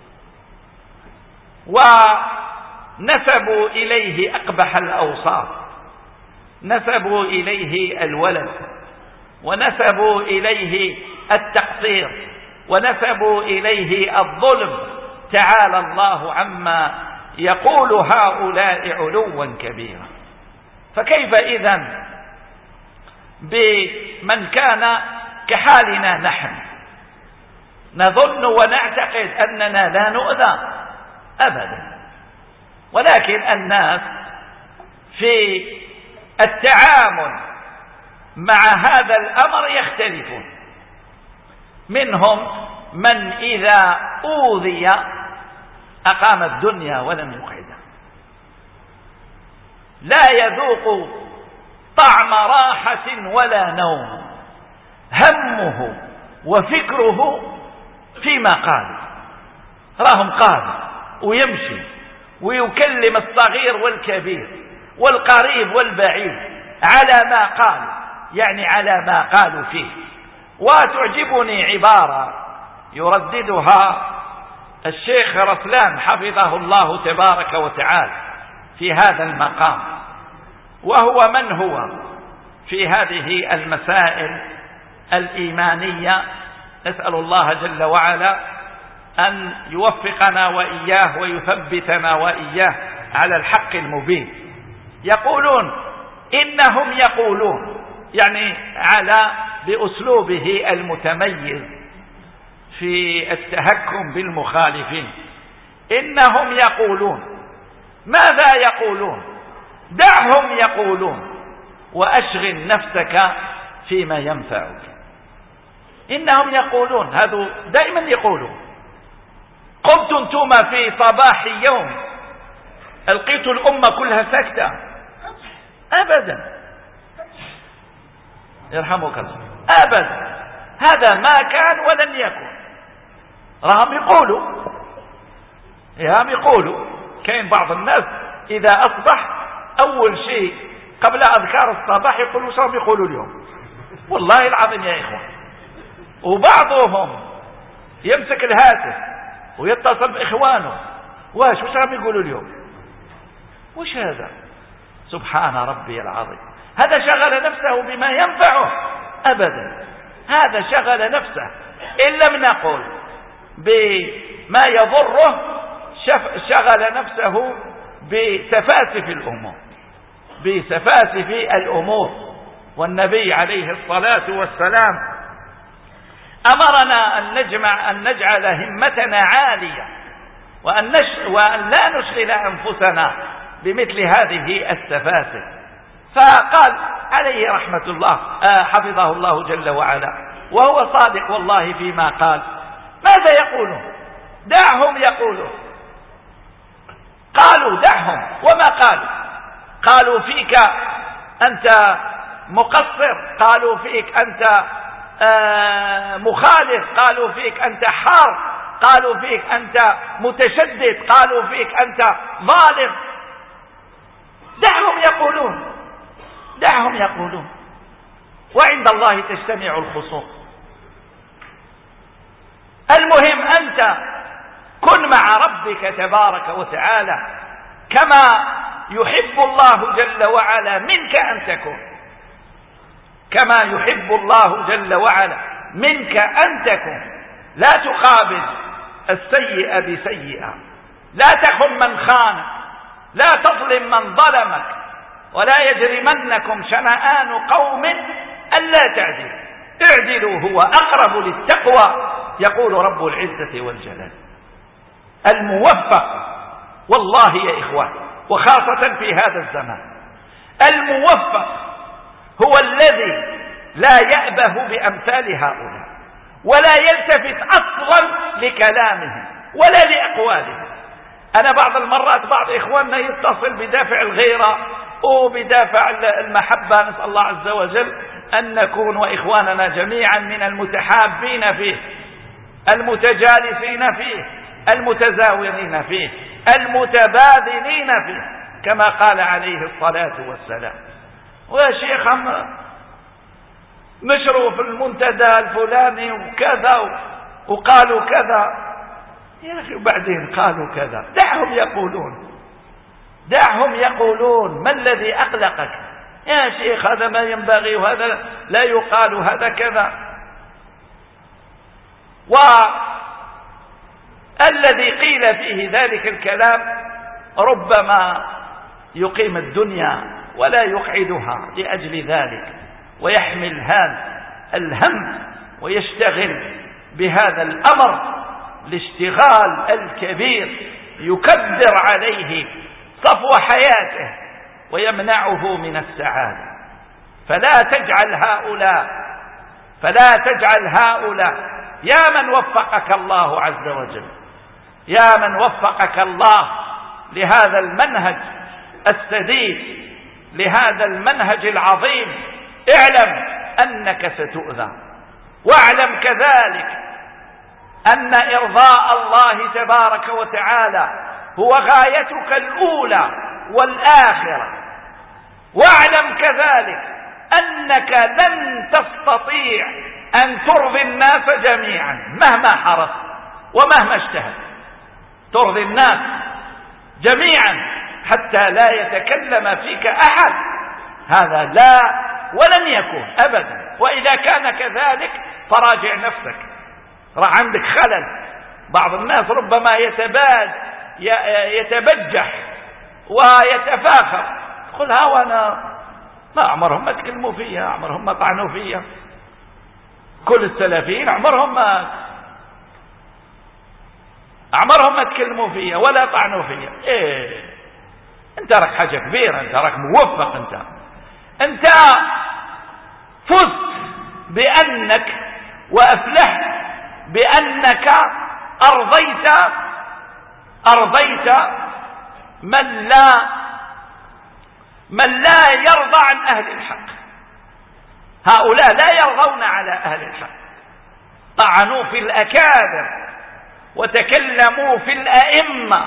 ونسبوا إليه أقبح الأوصاف، نسبوا إليه الولد، ونسبوا إليه التقصير، ونسبوا إليه الظلم. تعالى الله عما يقول هؤلاء علوا كبيرا. فكيف إذن بمن كان كحالنا نحن؟ نظن ونعتقد أننا لا نؤذى أبدا، ولكن الناس في التعامل مع هذا الأمر يختلفون. منهم من إذا أوذي أقام الدنيا ولم يقعدها، لا يذوق طعم راحة ولا نوم، همه وفكره فيما قال. راهم قال ويمشي ويكلم الصغير والكبير والقريب والبعيد على ما قال، يعني على ما قالوا فيه. وتعجبني عبارة يرددها الشيخ رسلان حفظه الله تبارك وتعالى في هذا المقام، وهو من هو في هذه المسائل الإيمانية. نسأل الله جل وعلا أن يوفقنا وإياه ويثبتنا وإياه على الحق المبين. يقولون إنهم يقولون، يعني على بأسلوبه المتميز في التهكم بالمخالفين، إنهم يقولون. ماذا يقولون؟ دعهم يقولون وأشغل نفسك فيما ينفعك. إنهم يقولون، هذا دائما يقولون. قمت انتم في صباح يوم ألقيت الأمة كلها سكتة؟ أبدا، يرحمك الله، أبدا. هذا ما كان ولن يكن. راهم يقولوا كاين بعض الناس إذا أصبح أول شيء قبل أذكار الصباح يقولوا شو يقولوا اليوم. والله العظيم يا إخوان. وبعضهم يمسك الهاتف ويتصل بإخوانه، وش راهم يقولوا اليوم؟ وش هذا؟ سبحان ربي العظيم. هذا شغل نفسه بما ينفعه؟ أبدا، هذا شغل نفسه. إن لم نقل بما يضره، شغل نفسه بسفاسف الأمور. والنبي عليه الصلاة والسلام أمرنا أن نجعل همتنا عالية، وأن لا نشغل أنفسنا بمثل هذه السفاسف. فقال عليه رحمة الله حفظه الله جل وعلا، وهو صادق والله فيما قال: ماذا يقولون؟ دعهم يقولون. قالوا دعهم، وما قالوا فيك أنت مقصر، قالوا فيك أنت مخالف، قالوا فيك أنت حار، قالوا فيك أنت متشدد، قالوا فيك أنت ظالم. دعهم يقولون، وعند الله تجتمع الخصوم. المهم أنت كن مع ربك تبارك وتعالى كما يحب الله جل وعلا منك أن تكون، كما يحب الله جل وعلا منك أن تكون. لا تقابل السيئة بسيئة، لا تخن من خانك، لا تظلم من ظلمك، ولا يجرمنكم شنآن قوم ألا تعدلوا اعدلوا هو أقرب للتقوى يقول رب العزة والجلال. الموفق والله يا إخوان، وخاصة في هذا الزمان، الموفق هو الذي لا يأبه بأمثال هؤلاء، ولا يلتفت أصلا لكلامهم ولا لأقوالهم. أنا بعض المرات بعض إخواننا يتصل بدافع الغيرة وبدافع المحبة، نسأل الله عز وجل أن نكون وإخواننا جميعا من المتحابين فيه، المتجالسين فيه، المتزاورين فيه، المتبادلين فيه، كما قال عليه الصلاة والسلام. ويا شيخ نشروا في المنتدى الفلاني وكذا وقالوا كذا، يا أخي وبعدين قالوا كذا، دعهم يقولون. ما الذي أقلقك يا شيخ؟ هذا ما ينبغي، وهذا لا يقال، هذا كذا. والذي قيل فيه ذلك الكلام ربما يقيم الدنيا ولا يقعدها لأجل ذلك، ويحمل هذا الهم ويشتغل بهذا الأمر الاشتغال الكبير يكدر عليه صفو حياته ويمنعه من السعادة. فلا تجعل هؤلاء يا من وفقك الله عز وجل، يا من وفقك الله لهذا المنهج السديد، لهذا المنهج العظيم، اعلم أنك ستؤذى، واعلم كذلك أن إرضاء الله تبارك وتعالى هو غايتك الأولى والآخرة، واعلم كذلك أنك لن تستطيع أن ترضي الناس جميعا مهما حرصت ومهما اجتهدت، ترضي الناس جميعا حتى لا يتكلم فيك أحد، هذا لا ولن يكون أبدا. وإذا كان كذلك فراجع نفسك، راح عندك خلل. بعض الناس ربما يتبجح ويتفاخر، قل وانا ما عمرهم ما تكلموا فيها، عمرهم ما طعنوا فيها، كل السلفيين عمرهم ما تكلموا فيها ولا طعنوا فيها. انت راك حاجة كبيرة، انت راك موفق، انت فزت بأنك وأفلحت بأنك أرضيت من لا يرضى عن أهل الحق. هؤلاء لا يرضون على أهل الحق، طعنوا في الأكابر وتكلموا في الأئمة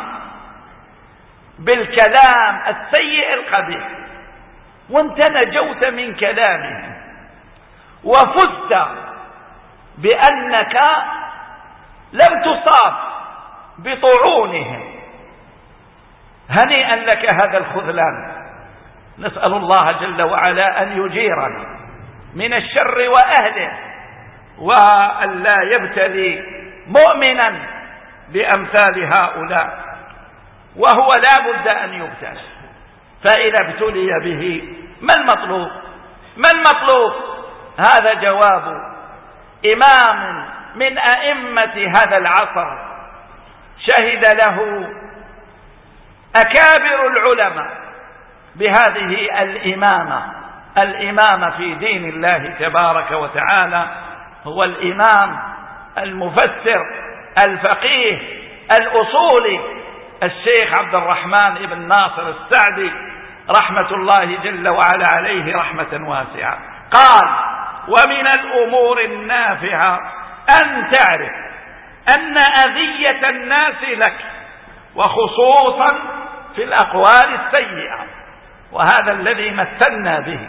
بالكلام السيء القبيح، وانت نجوت من كلامهم وفزت بأنك لم تصاب بطعونهم. هنيئا لك هذا الخذلان. نسأل الله جل وعلا أن يجيرنا من الشر وأهله، وأن لا يبتلي مؤمنا بأمثال هؤلاء، وهو لا بد أن يبتلى. فإذا ابتلي به ما المطلوب؟ هذا جواب إمام من أئمة هذا العصر شهد له أكابر العلماء بهذه الإمامة في دين الله تبارك وتعالى، هو الإمام المفسر الفقيه الأصولي الشيخ عبد الرحمن بن ناصر السعدي رحمة الله جل وعلا عليه رحمة واسعة قال: ومن الأمور النافعة أن تعرف أن أذية الناس لك، وخصوصا في الأقوال السيئة، وهذا الذي مثلنا به،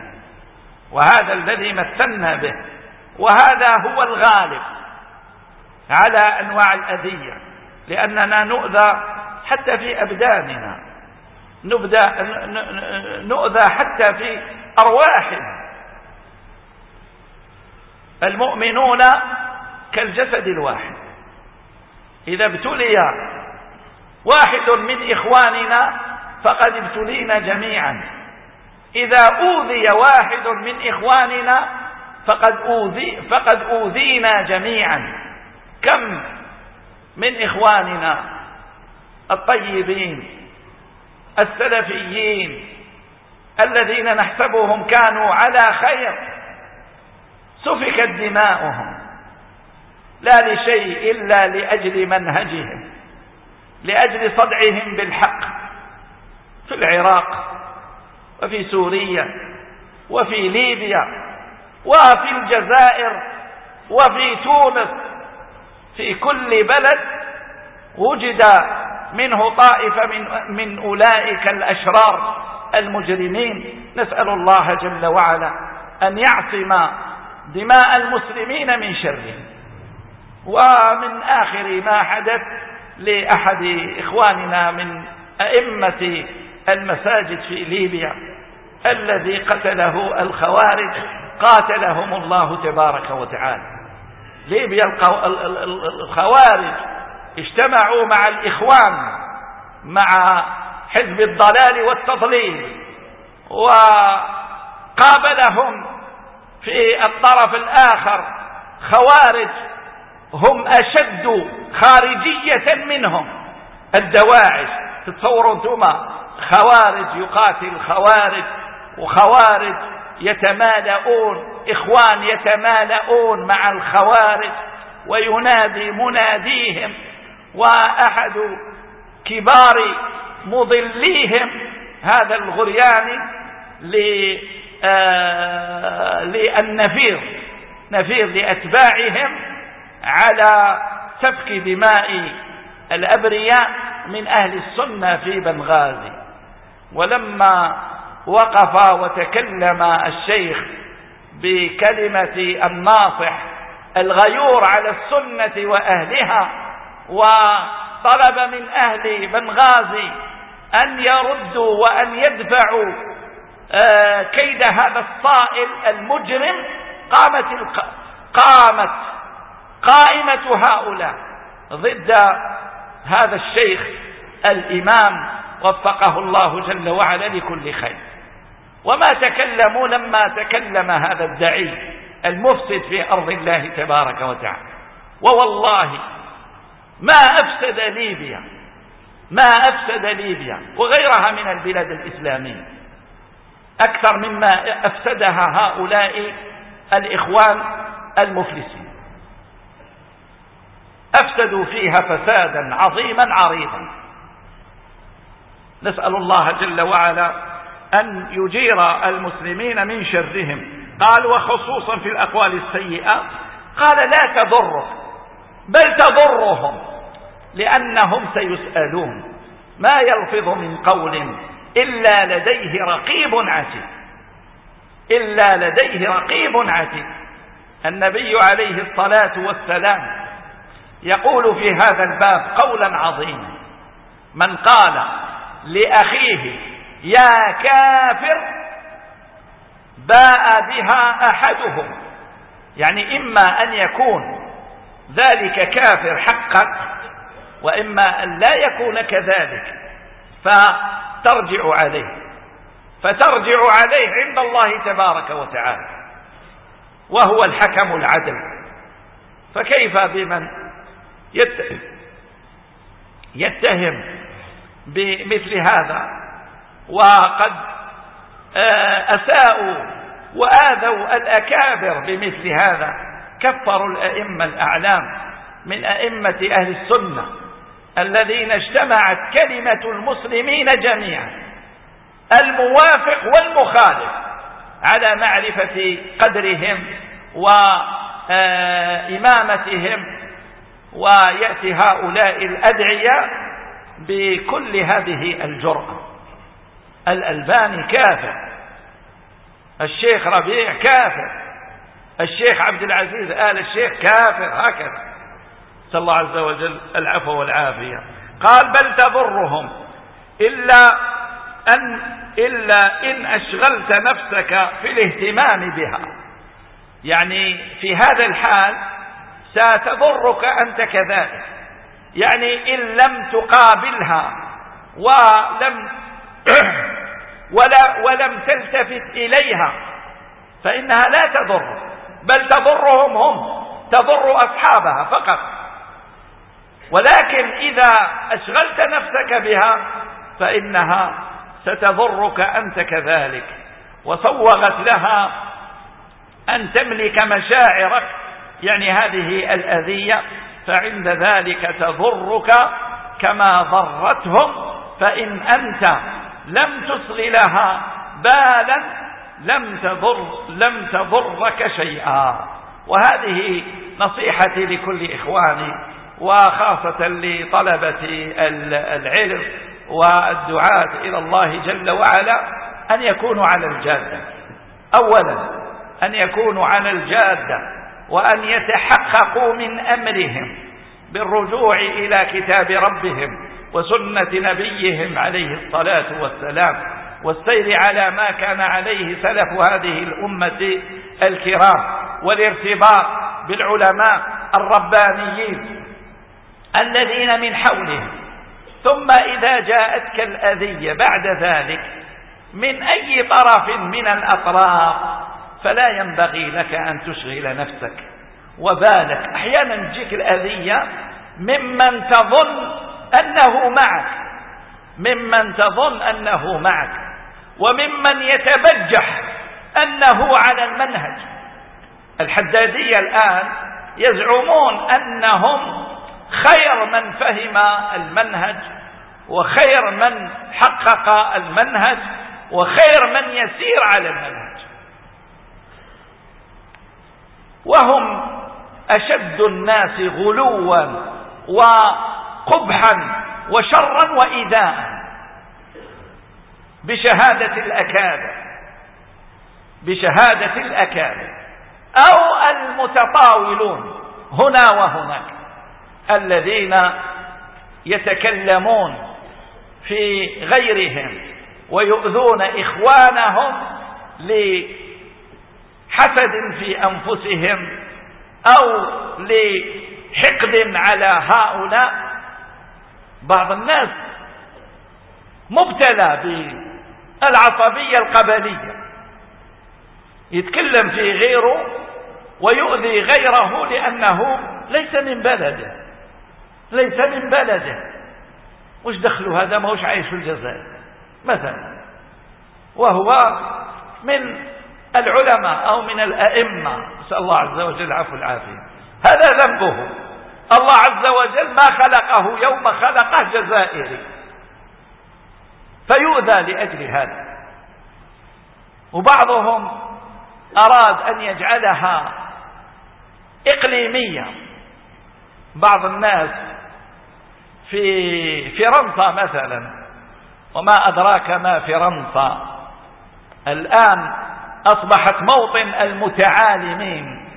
وهذا هو الغالب على أنواع الأذية، لأننا نؤذى حتى في أبداننا، نؤذى حتى في أرواحنا. المؤمنون كالجسد الواحد، إذا ابتلي واحد من إخواننا فقد ابتلينا جميعا، إذا أوذي واحد من إخواننا فقد أوذينا جميعا. كم من إخواننا الطيبين السلفيين الذين نحسبهم كانوا على خير سفكت دماؤهم لا لشيء إلا لأجل منهجهم، لأجل صدعهم بالحق، في العراق وفي سوريا وفي ليبيا وفي الجزائر وفي تونس. في كل بلد وجد منه طائفة من أولئك الأشرار المجرمين. نسأل الله جل وعلا أن يعصم دماء المسلمين من شرهم. ومن آخر ما حدث لأحد إخواننا من أئمة المساجد في ليبيا الذي قتله الخوارج قاتلهم الله تبارك وتعالى. ليبيا الخوارج اجتمعوا مع الإخوان، مع حزب الضلال والتضليل، وقابلهم في الطرف الآخر خوارج هم أشد خارجية منهم، الدواعش. تتصوروا انتم خوارج يقاتل خوارج، وخوارج يتمالؤون، إخوان يتمالؤون مع الخوارج، وينادي مناديهم، وأحد كبار مضليهم هذا الغرياني للنفير لأتباعهم على سفك دماء الأبرياء من أهل السنة في بنغازي. ولما وقف وتكلم الشيخ بكلمة الناصح الغيور على السنة وأهلها، وطلب من أهل بنغازي أن يردوا وأن يدفعوا كيد هذا الصائل المجرم، قامت قائمة هؤلاء ضد هذا الشيخ الإمام وفقه الله جل وعلا لكل خير. وما تكلموا لما تكلم هذا الداعي المفسد في أرض الله تبارك وتعالى. ووالله ما أفسد ليبيا وغيرها من البلاد الإسلامية أكثر مما أفسدها هؤلاء الإخوان المفلسين. أفسدوا فيها فسادا عظيما عريضا. نسأل الله جل وعلا أن يجير المسلمين من شرهم. قال: وخصوصا في الأقوال السيئة. قال: لا تضرك، بل تضرهم، لأنهم سيسألون، ما يلفظ من قول إلا لديه رقيب عتيد. النبي عليه الصلاة والسلام يقول في هذا الباب قولا عظيما: من قال لأخيه يا كافر باء بها أحدهم، يعني إما أن يكون ذلك كافر حقا، وإما أن لا يكون كذلك، فترجع عليه عند الله تبارك وتعالى، وهو الحكم العدل. فكيف بمن يتهم بمثل هذا، وقد أساءوا وآذوا الأكابر بمثل هذا، كفروا الأئمة الأعلام من أئمة أهل السنة الذين اجتمعت كلمة المسلمين جميعا الموافق والمخالف على معرفة قدرهم وإمامتهم، ويأتي هؤلاء الأدعياء بكل هذه الجرأة. الألباني كافر، الشيخ ربيع كافر، الشيخ عبد العزيز آل الشيخ كافر، هكذا. نسأل الله عز وجل العفو والعافية. قال بل تضرهم إلا إن أشغلت نفسك في الاهتمام بها، يعني في هذا الحال ستضرك أنت كذلك، يعني إن لم تقابلها ولم تلتفت إليها فإنها لا تضر، بل تضرهم هم، تضر أصحابها فقط. ولكن إذا أشغلت نفسك بها فإنها ستضرك أنت كذلك، وصوغت لها أن تملك مشاعرك، يعني هذه الأذية، فعند ذلك تضرك كما ضرتهم، فإن أنت لم تصغ لها بالا لم تضرك شيئا. وهذه نصيحتي لكل إخواني، وخاصة لطلبة العلم والدعاة إلى الله جل وعلا، أن يكونوا على الجادة. أولا أن يكونوا على الجادة، وأن يتحققوا من أمرهم بالرجوع إلى كتاب ربهم وسنة نبيهم عليه الصلاة والسلام، والسير على ما كان عليه سلف هذه الأمة الكرام، والارتباط بالعلماء الربانيين الذين من حولهم. ثم إذا جاءتك الأذية بعد ذلك من أي طرف من الأطراف فلا ينبغي لك أن تشغل نفسك وبالك. أحيانا تجيك الأذية ممن تظن أنه معك، وممن يتبجح أنه على المنهج. الحدادية الآن يزعمون أنهم خير من فهم المنهج، وخير من حقق المنهج، وخير من يسير على المنهج، وهم أشد الناس غلوا وقبحا وشرا وإيذاء بشهادة الأكابر أو المتطاولون هنا وهناك، الذين يتكلمون في غيرهم ويؤذون إخوانهم لحسد في أنفسهم أو لحقد على هؤلاء. بعض الناس مبتلى بالعصبية القبلية، يتكلم في غيره ويؤذي غيره لأنه ليس من بلده. وش دخله هذا؟ ما هوش عايش في الجزائر مثلا، وهو من العلماء أو من الأئمة، نسأل الله عز وجل العفو والعافية. هذا ذنبه. الله عز وجل ما خلقه يوم خلقه جزائري، فيؤذى لأجل هذا. وبعضهم أراد أن يجعلها إقليمية. بعض الناس في فرنسا مثلا، وما أدراك ما فرنسا الآن أصبحت موطن المتعالمين،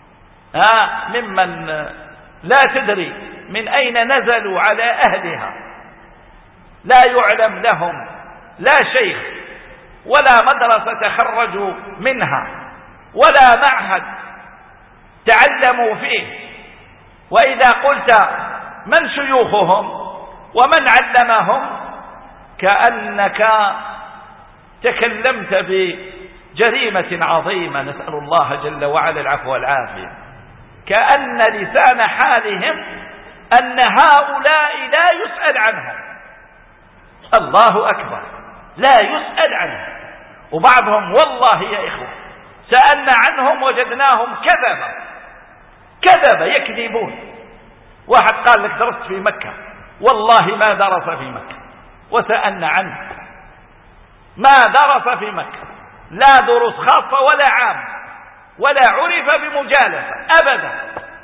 ممن لا تدري من أين نزلوا على أهلها، لا يعلم لهم لا شيخ ولا مدرسة تخرجوا منها ولا معهد تعلموا فيه. وإذا قلت من شيوخهم ومن علمهم كأنك تكلمت بجريمة عظيمة، نسأل الله جل وعلا العفو والعافية. كأن لسان حالهم أن هؤلاء لا يسأل عنهم. الله أكبر، لا يسأل عنهم. وبعضهم والله يا إخوة سألنا عنهم وجدناهم كذبة يكذبون. واحد قال لك درست في مكة، والله ما درس في مكة، وسألنا عنه، ما درس في مكة، لا دروس خاصة ولا عام، ولا عرف بمجالسة أبدا.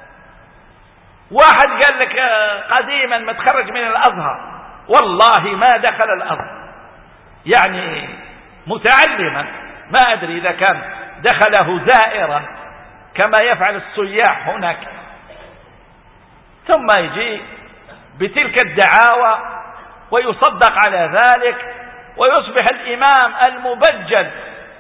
واحد قال لك قديما متخرج من الأزهر، والله ما دخل الأزهر، يعني متعلما، ما أدري إذا كان دخله زائرا كما يفعل السياح هناك، ثم يجي بتلك الدعاوى ويصدق على ذلك ويصبح الإمام المبجل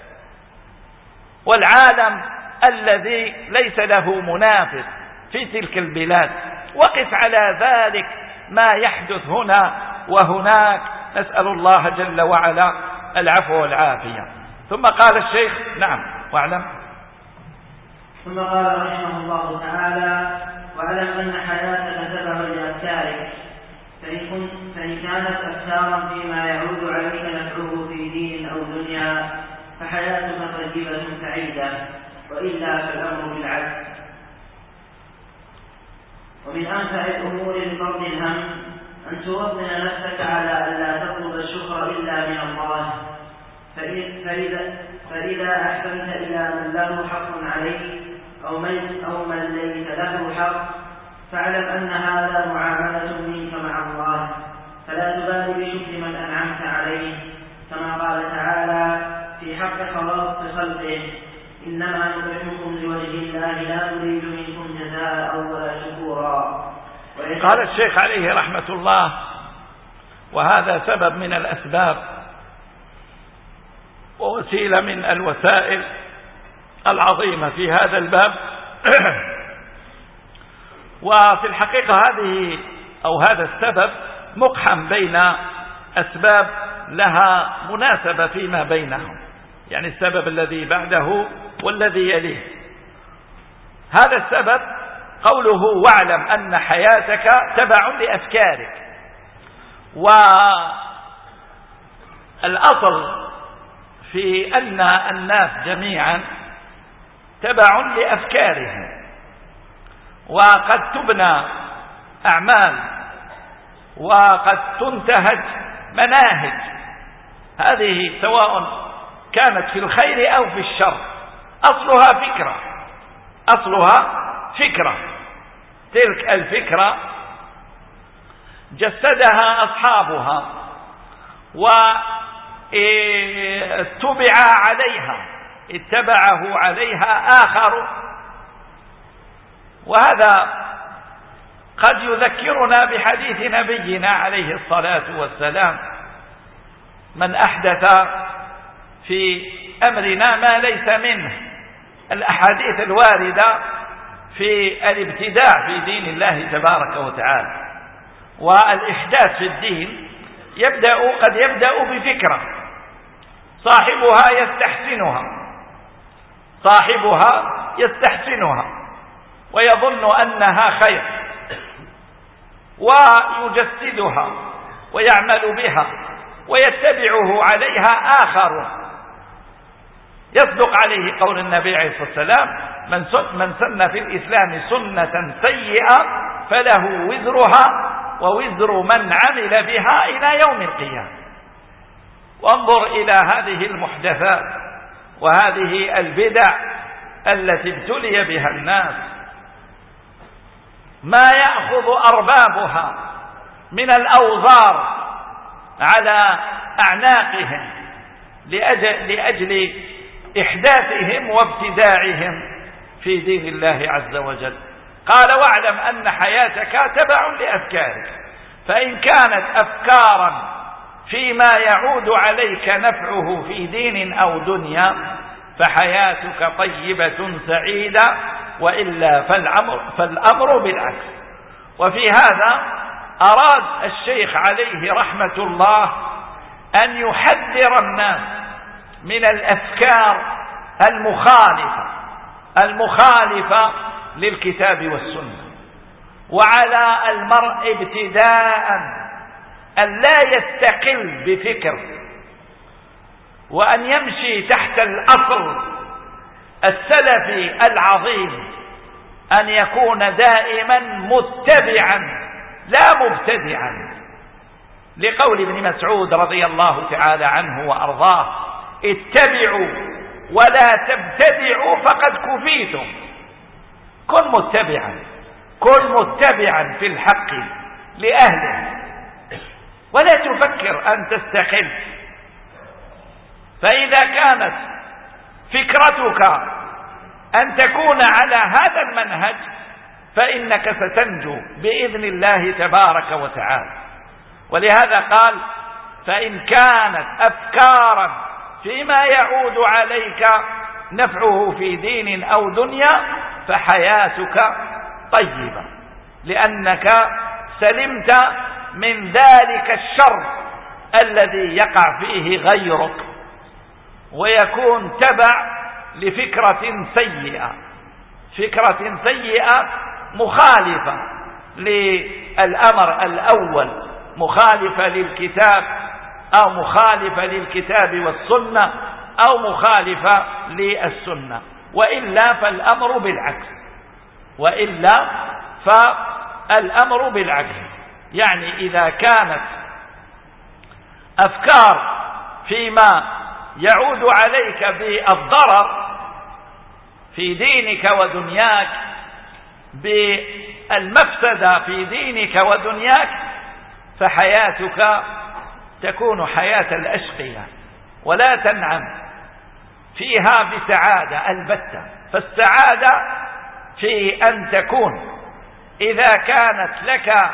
والعالم الذي ليس له منافس في تلك البلاد. وقف على ذلك ما يحدث هنا وهناك، نسأل الله جل وعلا العفو والعافية. ثم قال الشيخ نعم واعلم. ثم قال رحمه الله تعالى: واعلم أن حياتك تبع لأفكارك، فإن كانت أفكارا فيما يعود عليك نفعه في دين أو دنيا فحياتك طيبة سعيدة، وإلا فالأمر بالعكس. ومن أنفع الأمور لفرض الهم أن توطن نفسك على أن لا تطلب الشكر إلا من الله، فإذا أحسنت إلى من له حق عليك أو من ليس له حق فاعلم أن هذا معاملة منك مع الله، فلا تبالي بشكر من أنعمت عليه، كما قال تعالى في حق خواص خلقه: إنما نطعمكم لوجه الله لا نريد منكم جزاء ولا شكورا. قال الشيخ عليه رحمة الله: وهذا سبب من الأسباب ووسيلة من الوسائل العظيمة في هذا الباب. وفي الحقيقة هذا السبب مقحم بين أسباب لها مناسبة فيما بينهم، يعني السبب الذي بعده والذي يليه. هذا السبب قوله: واعلم أن حياتك تبع لأفكارك. والأصل في أن الناس جميعا تبع لأفكارهم، وقد تبنى أعمال وقد تنتهج مناهج، هذه سواء كانت في الخير أو في الشر أصلها فكرة. تلك الفكرة جسدها أصحابها اتبعه عليها آخر. وهذا قد يذكرنا بحديث نبينا عليه الصلاة والسلام: من أحدث في أمرنا ما ليس منه. الأحاديث الواردة في الابتداع في دين الله تبارك وتعالى. والإحداث في الدين قد يبدأ بفكرة صاحبها يستحسنها ويظن أنها خير، ويجسدها ويعمل بها ويتبعه عليها آخر. يصدق عليه قول النبي عليه الصلاة والسلام: من سن في الإسلام سنة سيئة فله وزرها ووزر من عمل بها إلى يوم القيامة. وانظر إلى هذه المحدثات وهذه البدع التي ابتلي بها الناس، ما يأخذ أربابها من الأوزار على أعناقهم لأجل إحداثهم وابتداعهم في دين الله عز وجل. قال: واعلم أن حياتك تبع لأفكارك، فإن كانت أفكارا فيما يعود عليك نفعه في دين أو دنيا فحياتك طيبة سعيدة، وإلا فالأمر بالعكس. وفي هذا أراد الشيخ عليه رحمة الله أن يحذر الناس من الأفكار المخالفة للكتاب والسنة. وعلى المرء ابتداء أن لا يستقل بفكر، وأن يمشي تحت الأصل السلفي العظيم، أن يكون دائما متبعا لا مبتدعا، لقول ابن مسعود رضي الله تعالى عنه وأرضاه: اتبعوا ولا تبتدعوا فقد كفيتم. كن متبعا في الحق لأهله، ولا تفكر أن تستقل. فإذا كانت فكرتك أن تكون على هذا المنهج فإنك ستنجو بإذن الله تبارك وتعالى. ولهذا قال: فإن كانت أفكارا فيما يعود عليك نفعه في دين أو دنيا فحياتك طيبة، لأنك سلمت من ذلك الشر الذي يقع فيه غيرك ويكون تبع لفكرة سيئة مخالفة للأمر الأول، مخالفة للكتاب أو مخالفة للكتاب والسنة أو مخالفة للسنة. وإلا فالأمر بالعكس. يعني إذا كانت أفكار فيما يعود عليك بالضرر في دينك ودنياك، بالمفسدة في دينك ودنياك، فحياتك تكون حياة الأشقياء ولا تنعم فيها بسعادة البتة. فالسعادة في أن تكون إذا كانت لك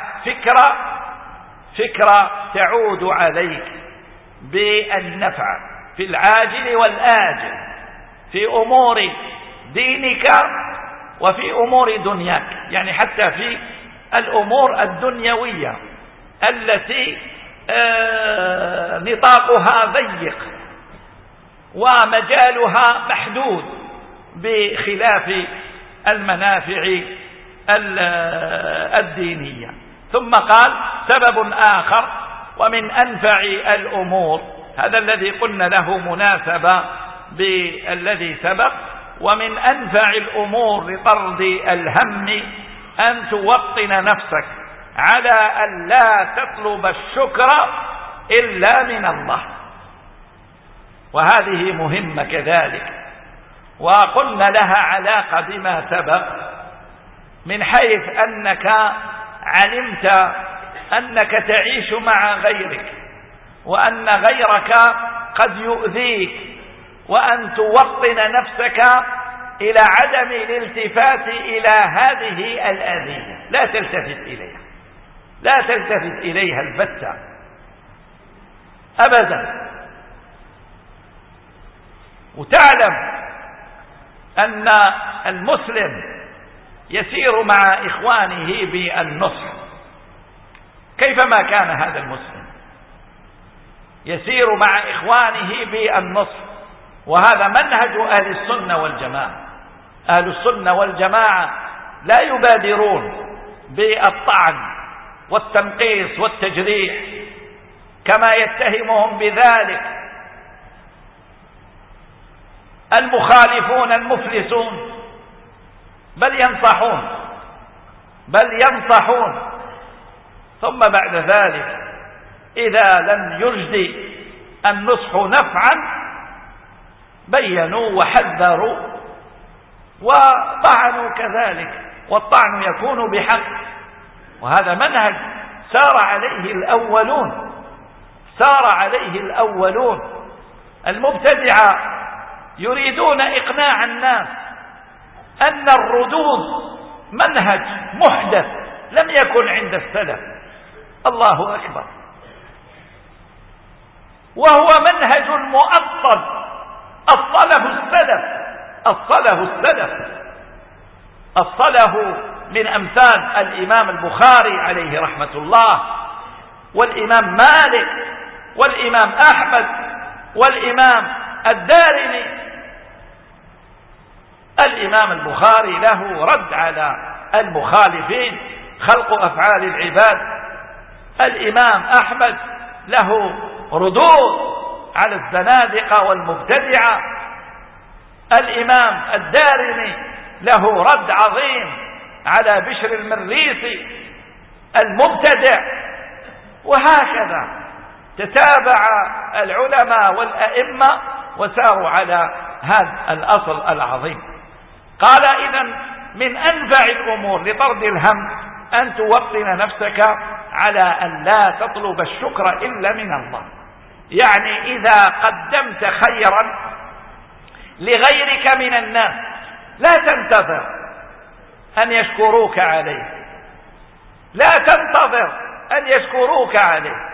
فكرة تعود عليك بالنفع في العاجل والآجل، في أمور دينك وفي أمور دنياك، يعني حتى في الأمور الدنيوية التي نطاقها ضيق ومجالها محدود بخلاف المنافع الدينية. ثم قال: سبب آخر ومن أنفع الأمور، هذا الذي قلنا له مناسبة بالذي سبق، ومن أنفع الأمور لطرد الهم أن توطن نفسك على أن لا تطلب الشكر إلا من الله، وهذه مهمة كذلك. وقلنا لها علاقة بما سبق، من حيث أنك علمت أنك تعيش مع غيرك وأن غيرك قد يؤذيك، وأن توطن نفسك إلى عدم الالتفات إلى هذه الأذية، لا تلتفت إليها البتة أبدا. وتعلم أن المسلم يسير مع إخوانه بالنصح. كيفما كان هذا المسلم يسير مع إخوانه بالنصح، وهذا منهج أهل السنة والجماعة. أهل السنة والجماعة لا يبادرون بالطعن والتنقيص والتجريح كما يتهمهم بذلك المخالفون المفلسون، بل ينصحون. ثم بعد ذلك إذا لم يجد النصح نفعا بينوا وحذروا وطعنوا كذلك، والطعن يكون بحق. وهذا منهج سار عليه الأولون. المبتدعة يريدون إقناع الناس أن الردود منهج محدث لم يكن عند السلف. الله أكبر. وهو منهج مؤصل أصله من أمثال الإمام البخاري عليه رحمة الله، والإمام مالك، والإمام أحمد، والإمام الدارمي. الإمام البخاري له رد على المخالفين، خلق أفعال العباد. الإمام أحمد له ردود على الزنادقة والمبتدعة. الإمام الدارمي له رد عظيم على بشر المريسي. المبتدع. وهكذا تتابع العلماء والأئمة وساروا على هذا الأصل العظيم. قال إذن من أنفع الأمور لطرد الهم أن توطن نفسك على أن لا تطلب الشكر إلا من الله. يعني إذا قدمت خيرا لغيرك من الناس لا تنتظر أن يشكروك عليه، لا تنتظر أن يشكروك عليه،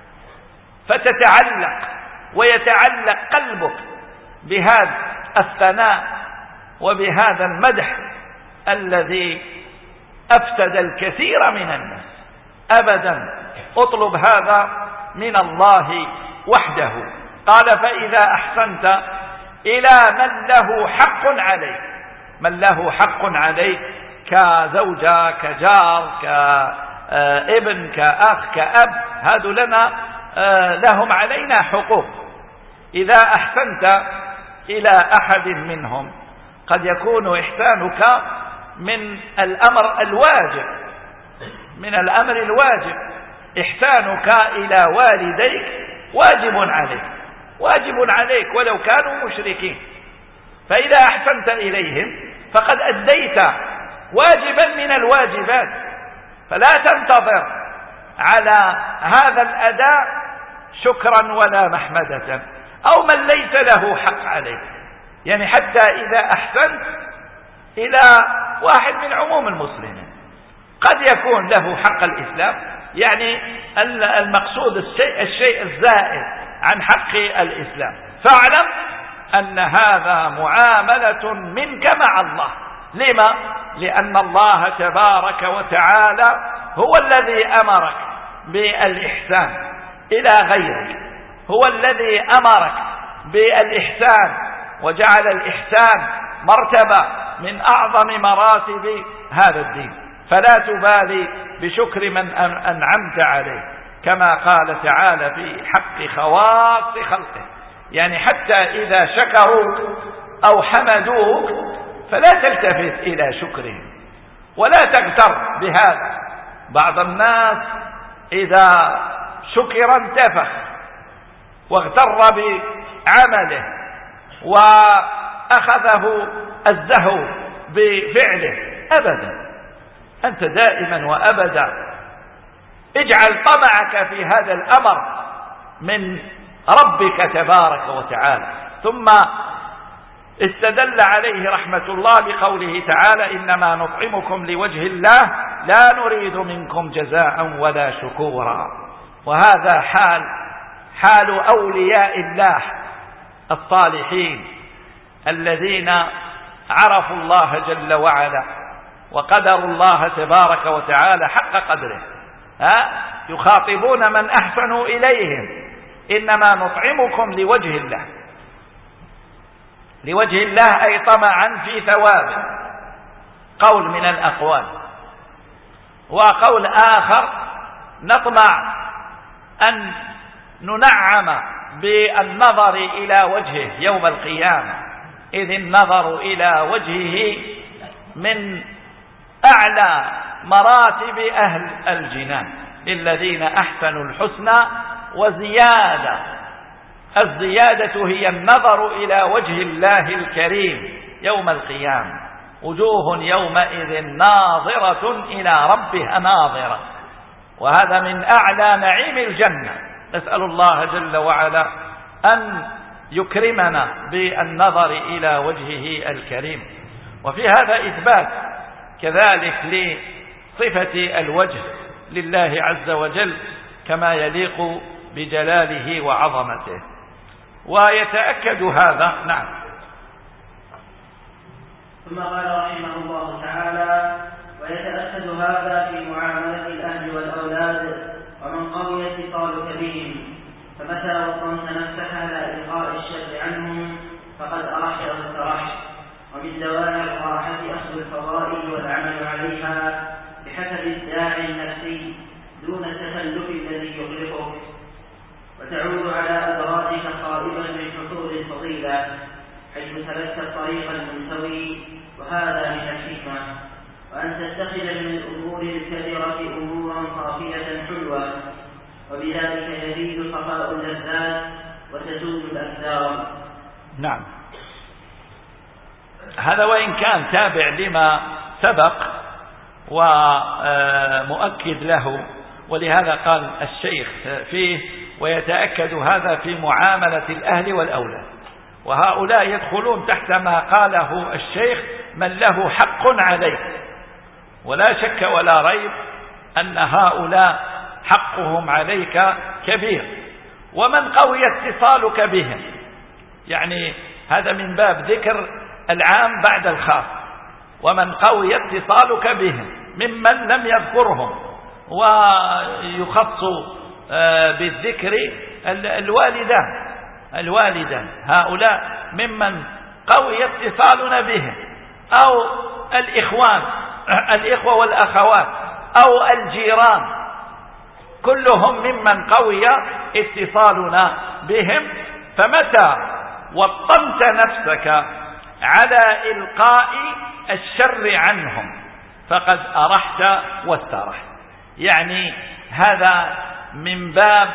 فتتعلق ويتعلق قلبك بهذا الثناء وبهذا المدح الذي أفسد الكثير من الناس. أبدا، اطلب هذا من الله وحده. قال فإذا أحسنت إلى من له حق عليك، من له حق عليك كزوجة كجار كابن كأخ كأب، هذو لنا لهم علينا حقوق. إذا أحسنت إلى أحد منهم قد يكون إحسانك من الأمر الواجب، من الأمر الواجب. إحسانك إلى والديك واجب عليك، واجب عليك ولو كانوا مشركين. فإذا أحسنت إليهم فقد أديت واجبا من الواجبات، فلا تنتظر على هذا الأداء شكرا ولا محمدة أو من ليس له حق عليك. يعني حتى إذا أحسنت إلى واحد من عموم المسلمين قد يكون له حق الإسلام، يعني المقصود الشيء الزائد عن حق الإسلام، فاعلم أن هذا معاملة منك مع الله. لما؟ لأن الله تبارك وتعالى هو الذي أمرك بالإحسان إلى غيرك، هو الذي أمرك بالإحسان وجعل الإحسان مرتبة من أعظم مراتب هذا الدين. فلا تبالي بشكر من أنعمت عليه، كما قال تعالى في حق خواص خلقه. يعني حتى إذا شكروك أو حمدوك فلا تلتفت إلى شكرهم ولا تغتر بهذا. بعض الناس إذا شكر انتفخ واغتر بعمله وأخذه الزهو بفعله. أبدا، أنت دائما وأبدا اجعل طمعك في هذا الأمر من ربك تبارك وتعالى. ثم استدل عليه رحمة الله بقوله تعالى إنما نطعمكم لوجه الله لا نريد منكم جزاء ولا شكورا. وهذا حال أولياء الله الصالحين الذين عرفوا الله جل وعلا وقدروا الله تبارك وتعالى حق قدره. يخاطبون من أحسنوا إليهم إنما نطعمكم لوجه الله. لوجه الله أي طمعا في ثوابه، قول من الأقوال. وقول آخر نطمع أن ننعم بالنظر إلى وجهه يوم القيامة، إذ النظر إلى وجهه من أعلى مراتب أهل الجنان للذين أحسنوا الحسنى وزيادة. الزيادة هي النظر إلى وجه الله الكريم يوم القيامة، وجوه يومئذ ناظرة إلى ربها ناظرة. وهذا من أعلى نعيم الجنة. نسأل الله جل وعلا أن يكرمنا بالنظر إلى وجهه الكريم. وفي هذا إثبات كذلك لصفة الوجه لله عز وجل كما يليق بجلاله وعظمته. ويتأكد هذا. نعم. ثم قال رحمه الله تعالى ويتأكد هذا في معاملة الأهل والأولاد ومن قوي اتصالك بهم، فمتى وطنت نفسك على إلقاء الشر عنهم فقد أرحت واسترحت. ومن دواعي الراحة أخذ الفضائل والعمل عليها بحسب الداعي النفسي دون التكلف الذي يغلقك، وتعود على أدراجك خائبا من حصول الفضيلة حيث سلكت الطريق المنتوي. وهذا من الحكمة، وأن تتخذ من الأمور الكبيرة أمورا وبذلك يزيد صفاء اللذات وتزول الأكدار. نعم، هذا وإن كان تابع لما سبق ومؤكد له، ولهذا قال الشيخ فيه: ويتأكد هذا في معاملة الأهل والأولاد، وهؤلاء يدخلون تحت ما قاله الشيخ من له حق عليه، ولا شك ولا ريب أن هؤلاء حقهم عليك كبير، ومن قوي اتصالك بهم، يعني هذا من باب ذكر العام بعد الخاص، ومن قوي اتصالك بهم ممن لم يذكرهم، ويخص بالذكر الوالدان هؤلاء ممن قوي اتصالنا بهم، أو الإخوة والأخوات، أو الجيران، كلهم ممن قوي اتصالنا بهم. فمتى وطنت نفسك على إلقاء الشر عنهم فقد أرحت واسترحت. يعني هذا من باب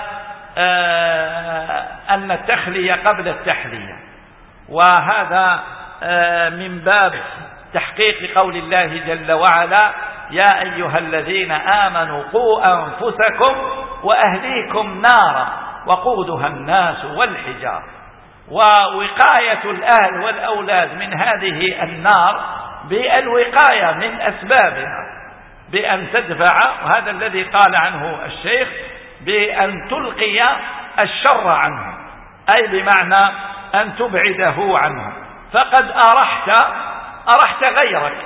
أن التخلية قبل التحلية، وهذا من باب تحقيق قول الله جل وعلا: يا أيها الذين آمنوا قوا أنفسكم وأهليكم نارا وقودها الناس والحجار. ووقاية الأهل والأولاد من هذه النار بالوقاية من أسبابها، بأن تدفع، وهذا الذي قال عنه الشيخ، بأن تلقي الشر عنه، أي بمعنى أن تبعده عنه. فقد أرحت غيرك،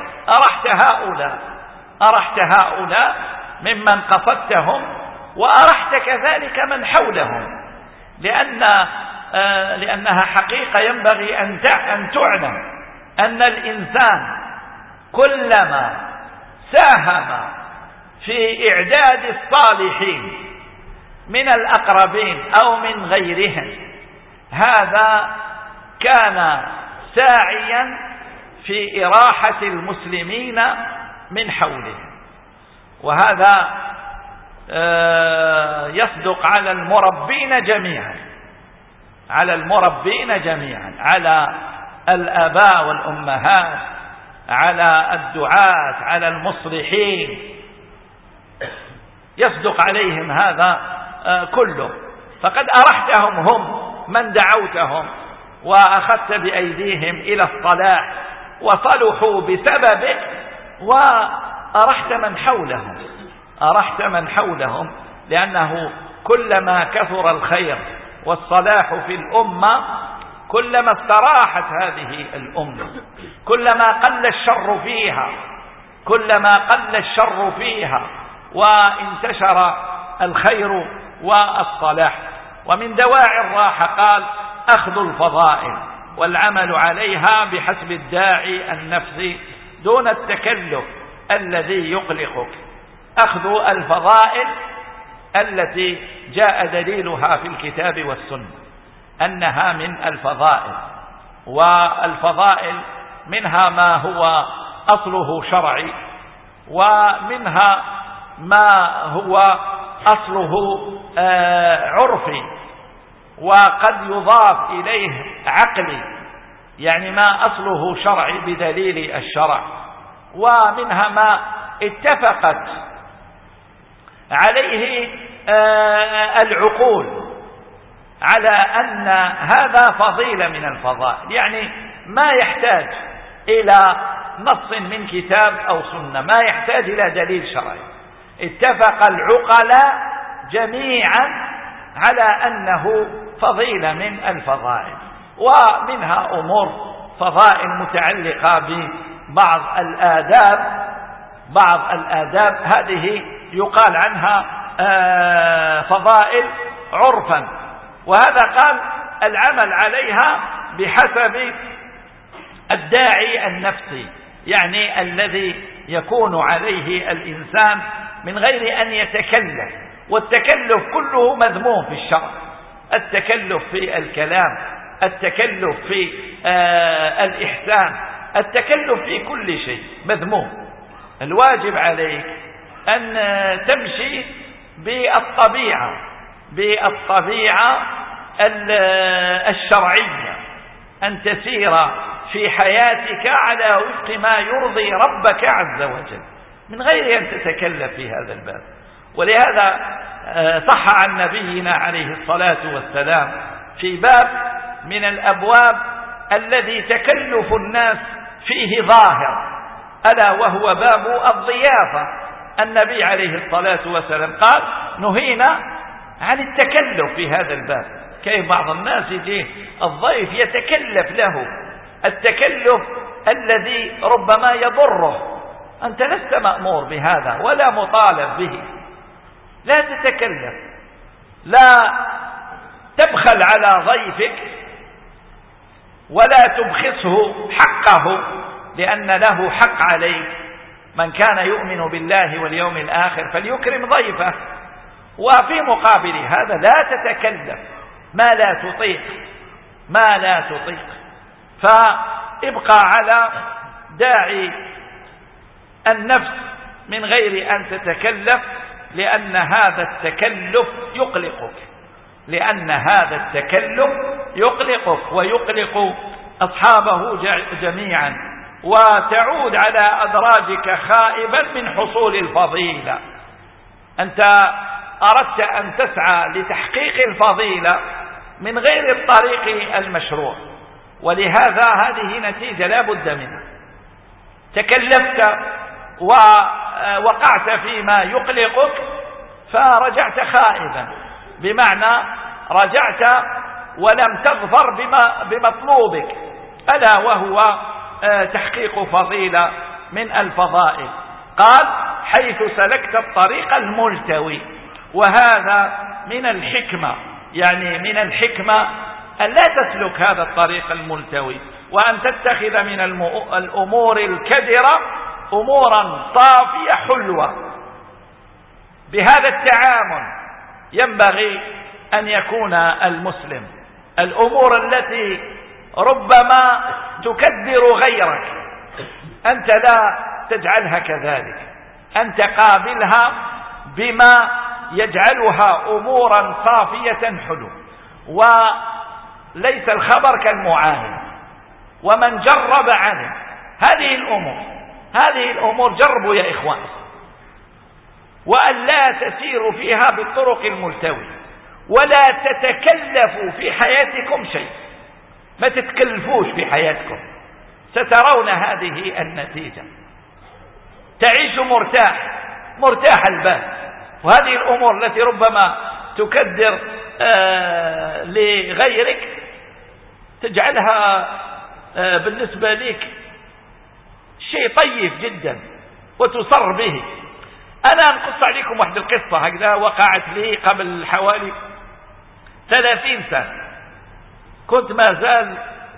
أرحت هؤلاء ممن قصدتهم، وأرحت كذلك من حولهم، لأنها حقيقة ينبغي أن تعلم أن الإنسان كلما ساهم في إعداد الصالحين من الأقربين أو من غيرهم، هذا كان ساعيا في إراحة المسلمين من حولهم. وهذا يصدق على المربين جميعا، على الآباء والأمهات، على الدعاة، على المصلحين، يصدق عليهم هذا كله. فقد أرحتهم هم من دعوتهم وأخذت بأيديهم إلى الصلاح وصلحوا بسببك، وأرحت من حولهم، لأنه كلما كثر الخير والصلاح في الأمة كلما استراحت هذه الأمة، كلما قل الشر فيها وانتشر الخير والصلاح. ومن دواعي الراحة قال: أخذ الفضائل والعمل عليها بحسب الداعي النفسي دون التكلف الذي يقلقك. أخذ الفضائل التي جاء دليلها في الكتاب والسنة أنها من الفضائل، والفضائل منها ما هو أصله شرعي، ومنها ما هو أصله عرفي، وقد يضاف إليه عقلي، يعني ما أصله شرعي بدليل الشرع، ومنها ما اتفقت عليه العقول على أن هذا فضيلة من الفضائل، يعني ما يحتاج إلى نص من كتاب أو سنة، ما يحتاج إلى دليل شرعي. اتفق العقلاء جميعا على أنه فضيلة من الفضائل. ومنها أمور فضائل متعلقة ببعض الآداب، هذه يقال عنها فضائل عرفا، وهذا قال العمل عليها بحسب الداعي النفسي، يعني الذي يكون عليه الإنسان من غير أن يتكلف. والتكلف كله مذموم في الشرع، التكلف في الكلام، التكلف في الإحسان، التكلف في كل شيء مذموم. الواجب عليك أن تمشي بالطبيعة، بالطبيعة الشرعية، أن تسير في حياتك على وفق ما يرضي ربك عز وجل من غير أن تتكلف في هذا الباب. ولهذا صح عن نبينا عليه الصلاة والسلام في باب من الأبواب الذي تكلف الناس فيه ظاهر، ألا وهو باب الضيافة. النبي عليه الصلاة والسلام قال: نهينا عن التكلف في هذا الباب. كيف بعض الناس يجي الضيف يتكلف له التكلف الذي ربما يضره. أنت لست مأمور بهذا ولا مطالب به. لا تتكلف، لا تبخل على ضيفك ولا تبخسه حقه، لأن له حق عليك. من كان يؤمن بالله واليوم الآخر فليكرم ضيفه. وفي مقابل هذا لا تتكلف ما لا تطيق، فابقى على داعي النفس من غير أن تتكلف، لأن هذا التكلف يقلقك ويقلق أصحابه جميعا، وتعود على أدراجك خائبا من حصول الفضيلة. أنت أردت أن تسعى لتحقيق الفضيلة من غير الطريق المشروع، ولهذا هذه نتيجة لا بد منها. تكلفت ووقعت فيما يقلقك فرجعت خائبا، بمعنى رجعت ولم تظفر بمطلوبك، ألا وهو تحقيق فضيلة من الفضائل. قال: حيث سلكت الطريق الملتوي. وهذا من الحكمة، يعني من الحكمة أن لا تسلك هذا الطريق الملتوي، وأن تتخذ من الأمور الكدرة أمورا صافية حلوة. بهذا التعامل ينبغي أن يكون المسلم. الأمور التي ربما تكدر غيرك أنت لا تجعلها كذلك، أنت قابلها بما يجعلها أمورا صافية حلو. وليس الخبر كالمعاين، ومن جرب عنه هذه الأمور جربوا يا إخوان، وأن لا تسيروا فيها بالطرق الملتوية، ولا تتكلفوا في حياتكم شيء، ما تتكلفوش في حياتكم، سترون هذه النتيجة. تعيش مرتاح البال. وهذه الأمور التي ربما تكدر لغيرك تجعلها بالنسبة لك شيء طيب جدا وتصر به. أنا أنقص عليكم واحدة القصة هكذا وقعت لي قبل حوالي 30 سنة. كنت ما زال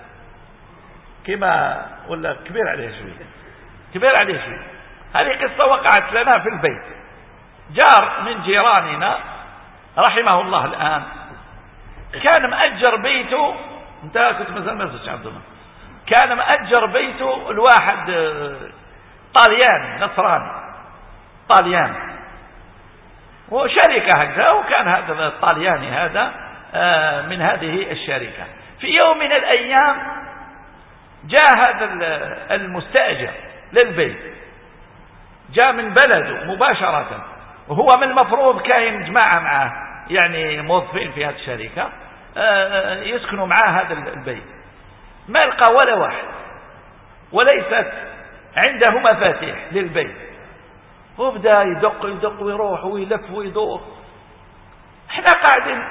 كما ولا كبير عليه شوي. هذه قصة وقعت لنا في البيت. جار من جيراننا رحمه الله الآن كان مأجر بيته، انت كنت مثلا مسجد عبد الله، كان مأجر بيته الواحد طاليان نصراني طاليان، وشركة هكذا، وكان هذا الطالياني هذا من هذه الشركة. في يوم من الأيام جاء هذا المستأجر للبيت، جاء من بلده مباشرة، وهو من المفروض كاين جماعة معه يعني موظفين في هذه الشركة يسكنوا معاه هذا البيت. ما لقى ولا واحد، وليست عنده مفاتيح للبيت، وبدأ يدق ويروح ويلف ويدور. احنا قاعدين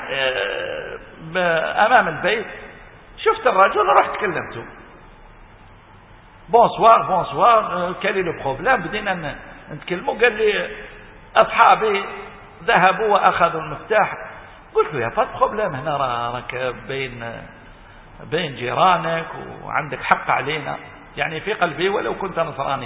امام البيت، شفت الرجل ورحت كلمته، بونسوار كان له بروبلام. بدينا نتكلموا، قال لي اصحابي ذهبوا واخذوا المفتاح. قلت له يا فات بروبلام، هنا راك بين جيرانك وعندك حق علينا، يعني في قلبي ولو كنت نصراني.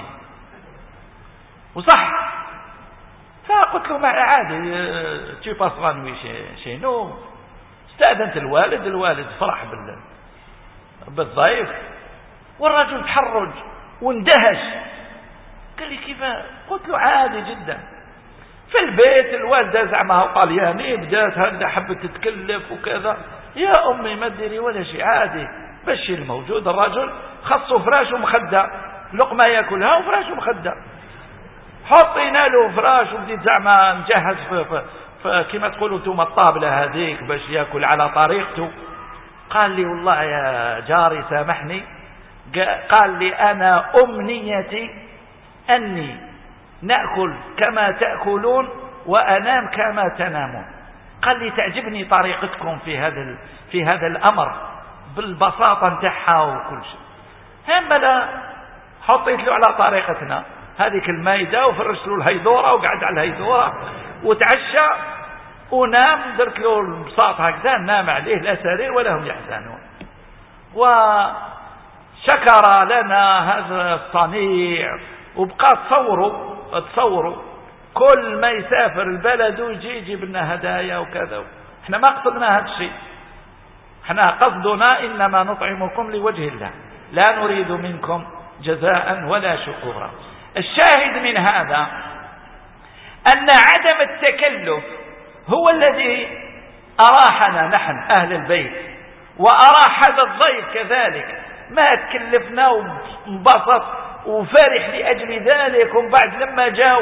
وصح، فقلت له ما عادي تشي باسران شينو. استأذنت الوالد فرح بالضيف، والرجل تحرج واندهش. قال لي كيف؟ قلت له عادي جدا. في البيت الوالدة زعمها طلياني بدات هكذا حبت تتكلف وكذا. يا أمي ما تديري ولا شيء، عادي بشي الموجود. الرجل خصه فراش ومخدة، لقمة يأكلها وفراش ومخدة. حطينا له فراش وبديت زعما نجهز كما تقولوا انتم الطابلة هذيك باش يأكل على طريقته. قال لي والله يا جاري سامحني، قال لي أنا أمنيتي أني نأكل كما تأكلون وأنام كما تنامون. قال لي تعجبني طريقتكم في هذا الأمر بالبساطة نتاعها وكل شيء. هم بلا حطيت له على طريقتنا هذيك المائدة وفرشت له الهيدورة وقعد على الهيدورة وتعشى ونام. درت له البساط هكذا نام عليه لا سرير ولا هم يحزنون. وشكر لنا هذا الصنيع. وبقى تصوروا كل ما يسافر البلد ويجي يجيب لنا هدايا وكذا. احنا ما قصدنا هذا الشيء، احنا قصدنا إنما نطعمكم لوجه الله لا نريد منكم جزاء ولا شكورا. الشاهد من هذا أن عدم التكلف هو الذي أراحنا نحن أهل البيت، وأراح هذا الضيف كذلك. ما تكلفنا وانبسط وفرح لأجل ذلك. وبعد لما جاءوا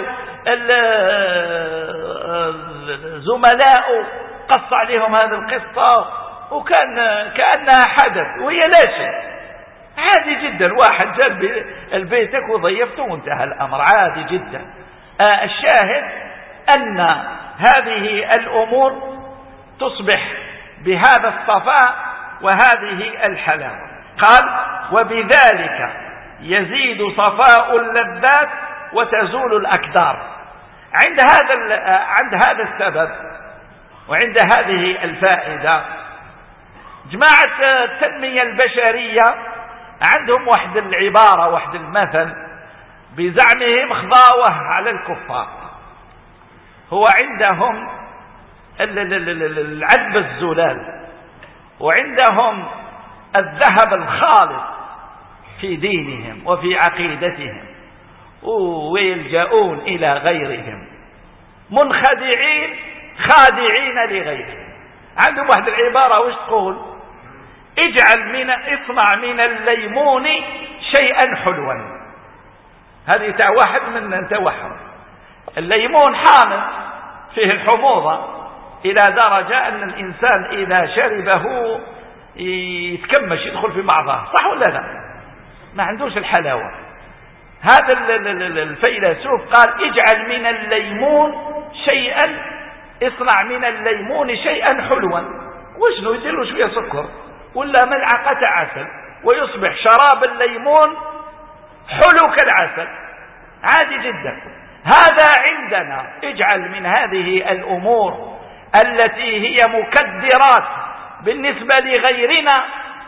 الزملاء قص عليهم هذه القصة كأنها حدث وهي لا شيء، عادي جدا. واحد جاء البيتك وضيفته وانتهى الأمر، عادي جدا. الشاهد أن هذه الأمور تصبح بهذا الصفاء وهذه الحلاوة. قال وبذلك يزيد صفاء اللذات وتزول الأكدار. عند هذا السبب وعند هذه الفائدة جماعة التنمية البشرية عندهم واحد العبارة واحد المثل بزعمهم خضاوة على الكفار. هو عندهم العذب الزلال، وعندهم الذهب الخالص في دينهم وفي عقيدتهم، ويلجؤون إلى غيرهم منخدعين خادعين لغيرهم. عندهم واحد العبارة وش تقول؟ اصنع من الليمون شيئا حلوا. هذه تاع واحد من توهم. الليمون حامض فيه الحموضة إلى درجة أن الإنسان إذا شربه يتكمش يدخل في معضاه، صح ولا لا؟ ما عندوش الحلاوة. هذا الفيلسوف قال اجعل من الليمون شيئا، اصنع من الليمون شيئا حلوا. وشنو يدير له شوية سكر ولا ملعقة عسل ويصبح شراب الليمون حلو كالعسل، عادي جدا. هذا عندنا اجعل من هذه الأمور التي هي مكدرات بالنسبة لغيرنا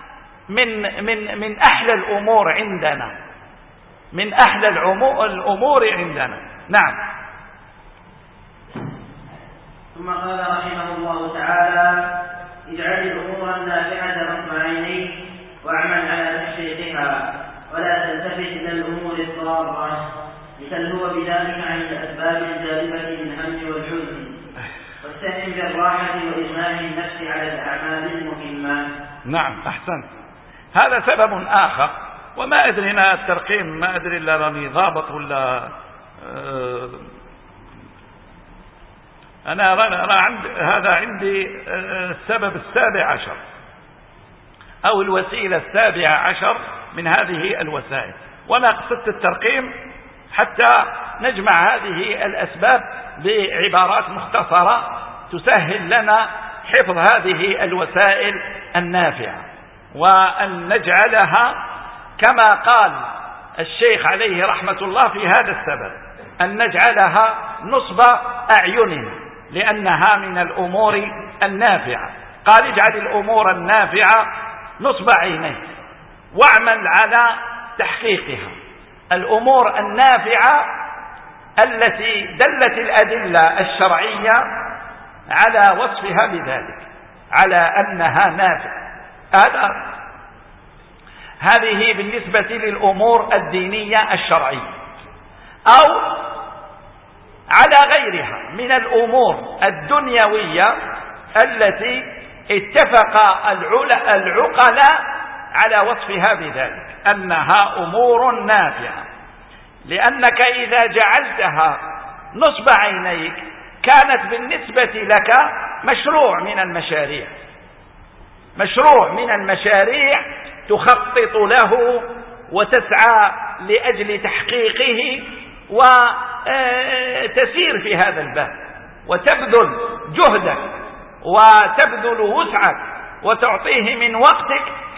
من أحلى الأمور عندنا، من أحلى الأمور عندنا. نعم. ثم قال رحمه الله تعالى اجعل الأمور النافعة نصب عينيك واعمل على تحقيقها ولا تلتفت إلى الأمور الضارة لتلهو بذلك عن الأسباب الجالبة من الهم والحزن، واستعن بالراحة وإجماع النفس على الأعمال المهمة. نعم أحسنت. هذا سبب آخر. وما أدري أنا الترقيم ما أدري إلا راني ضابط ولا أنا هذا عندي السبب 17 أو الوسيلة 17 من هذه الوسائل. وأنا قصدت الترقيم حتى نجمع هذه الأسباب بعبارات مختصرة تسهل لنا حفظ هذه الوسائل النافعة، وأن نجعلها كما قال الشيخ عليه رحمة الله في هذا السبب، أن نجعلها نصب أعيننا لأنها من الأمور النافعة. قال اجعل الأمور النافعة نصب عينيك واعمل على تحقيقها. الأمور النافعة التي دلت الأدلة الشرعية على وصفها بذلك، على أنها نافعة. هذه بالنسبة للأمور الدينية الشرعية. أو على غيرها وغيرها من الأمور الدنيوية التي اتفق العقلاء على وصفها بذلك أنها أمور نافعة، لأنك إذا جعلتها نصب عينيك كانت بالنسبة لك مشروع من المشاريع تخطط له وتسعى لأجل تحقيقه وتسير في هذا الباب وتبذل جهدك وتبذل وسعك وتعطيه من وقتك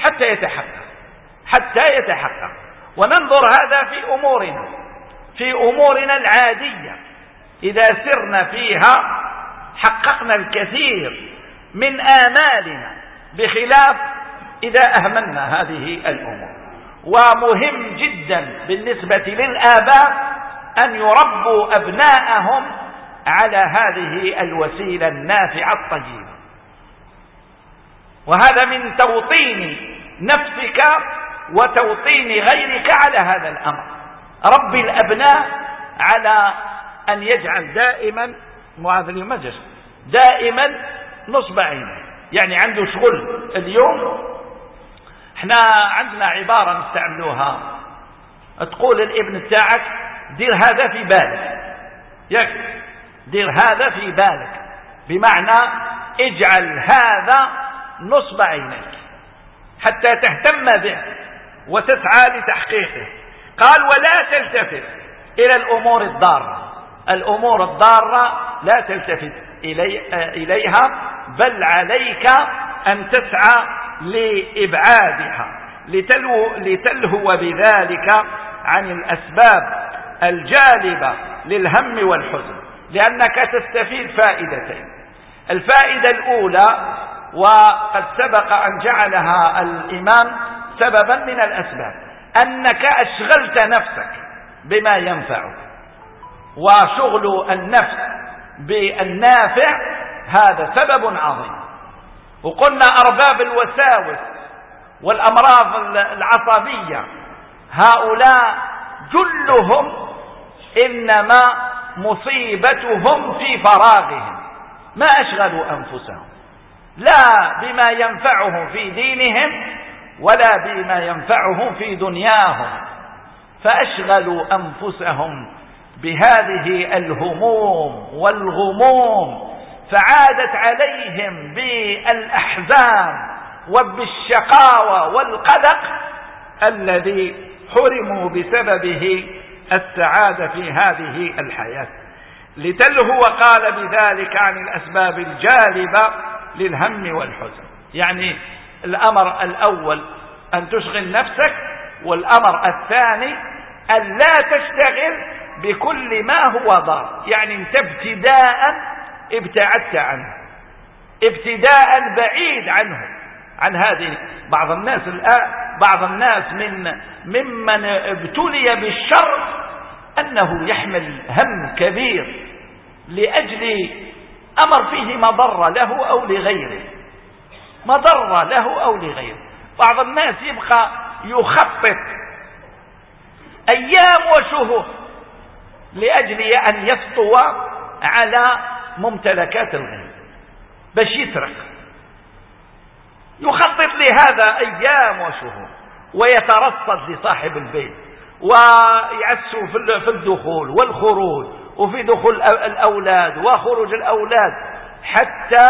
حتى يتحقق. وننظر هذا في أمورنا العادية، إذا سرنا فيها حققنا الكثير من آمالنا، بخلاف إذا أهملنا هذه الأمور. ومهم جدا بالنسبة للآباء أن يربوا أبناءهم على هذه الوسيلة النافعة الطيبة، وهذا من توطين نفسك وتوطين غيرك على هذا الأمر. رب الأبناء على أن يجعل دائما نصب عينه، يعني عنده شغل اليوم. احنا عندنا عبارة نستعملوها، تقول الابن بتاعك دير هذا في بالك، دير هذا في بالك، بمعنى اجعل هذا نصب عينيك حتى تهتم به وتسعى لتحقيقه. قال ولا تلتفت إلى الأمور الضارة لا تلتفت إليها، بل عليك أن تسعى لإبعادها لتلهو بذلك عن الأسباب الجالبة للهم والحزن، لأنك تستفيد فائدتين. الفائدة الأولى، وقد سبق أن جعلها الإمام سببا من الأسباب، أنك أشغلت نفسك بما ينفعك، وشغل النفس بالنافع هذا سبب عظيم. وقلنا أرباب الوساوس والأمراض العصبية هؤلاء جلهم إنما مصيبتهم في فراغهم، ما أشغلوا أنفسهم لا بما ينفعهم في دينهم ولا بما ينفعهم في دنياهم، فأشغلوا أنفسهم بهذه الهموم والغموم، فعادت عليهم بالأحزان وبالشقاوة والقلق الذي حرموا بسببه السعادة في هذه الحياة. لتلهو قال بذلك عن الأسباب الجالبة للهم والحزن. يعني الأمر الأول أن تشغل نفسك، والأمر الثاني أن لا تشتغل بكل ما هو ضار. يعني انت ابتعدت عنه، ابتداء بعيد عنه، عن هذه. بعض الناس ممن ابتلي بالشر أنه يحمل هم كبير لأجل أمر فيه مضرة له أو لغيره. بعض الناس يبقى يخطط أيام وشهور لأجل أن يسطو على ممتلكات الغير باش يسرق، يخطط لهذا أيام وشهور، ويترصد لصاحب البيت ويعسوا في الدخول والخروج، وفي دخول الأولاد وخروج الأولاد، حتى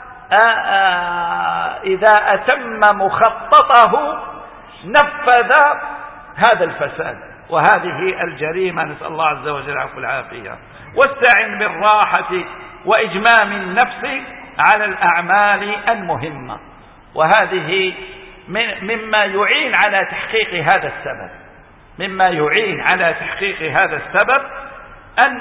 إذا أتم مخططه نفذ هذا الفساد وهذه الجريمة. نسأل الله عز وجل العفو والعافية. واستعن بالراحة وإجمام النفس على الأعمال المهمة، وهذه مما يعين على تحقيق هذا السبب، أن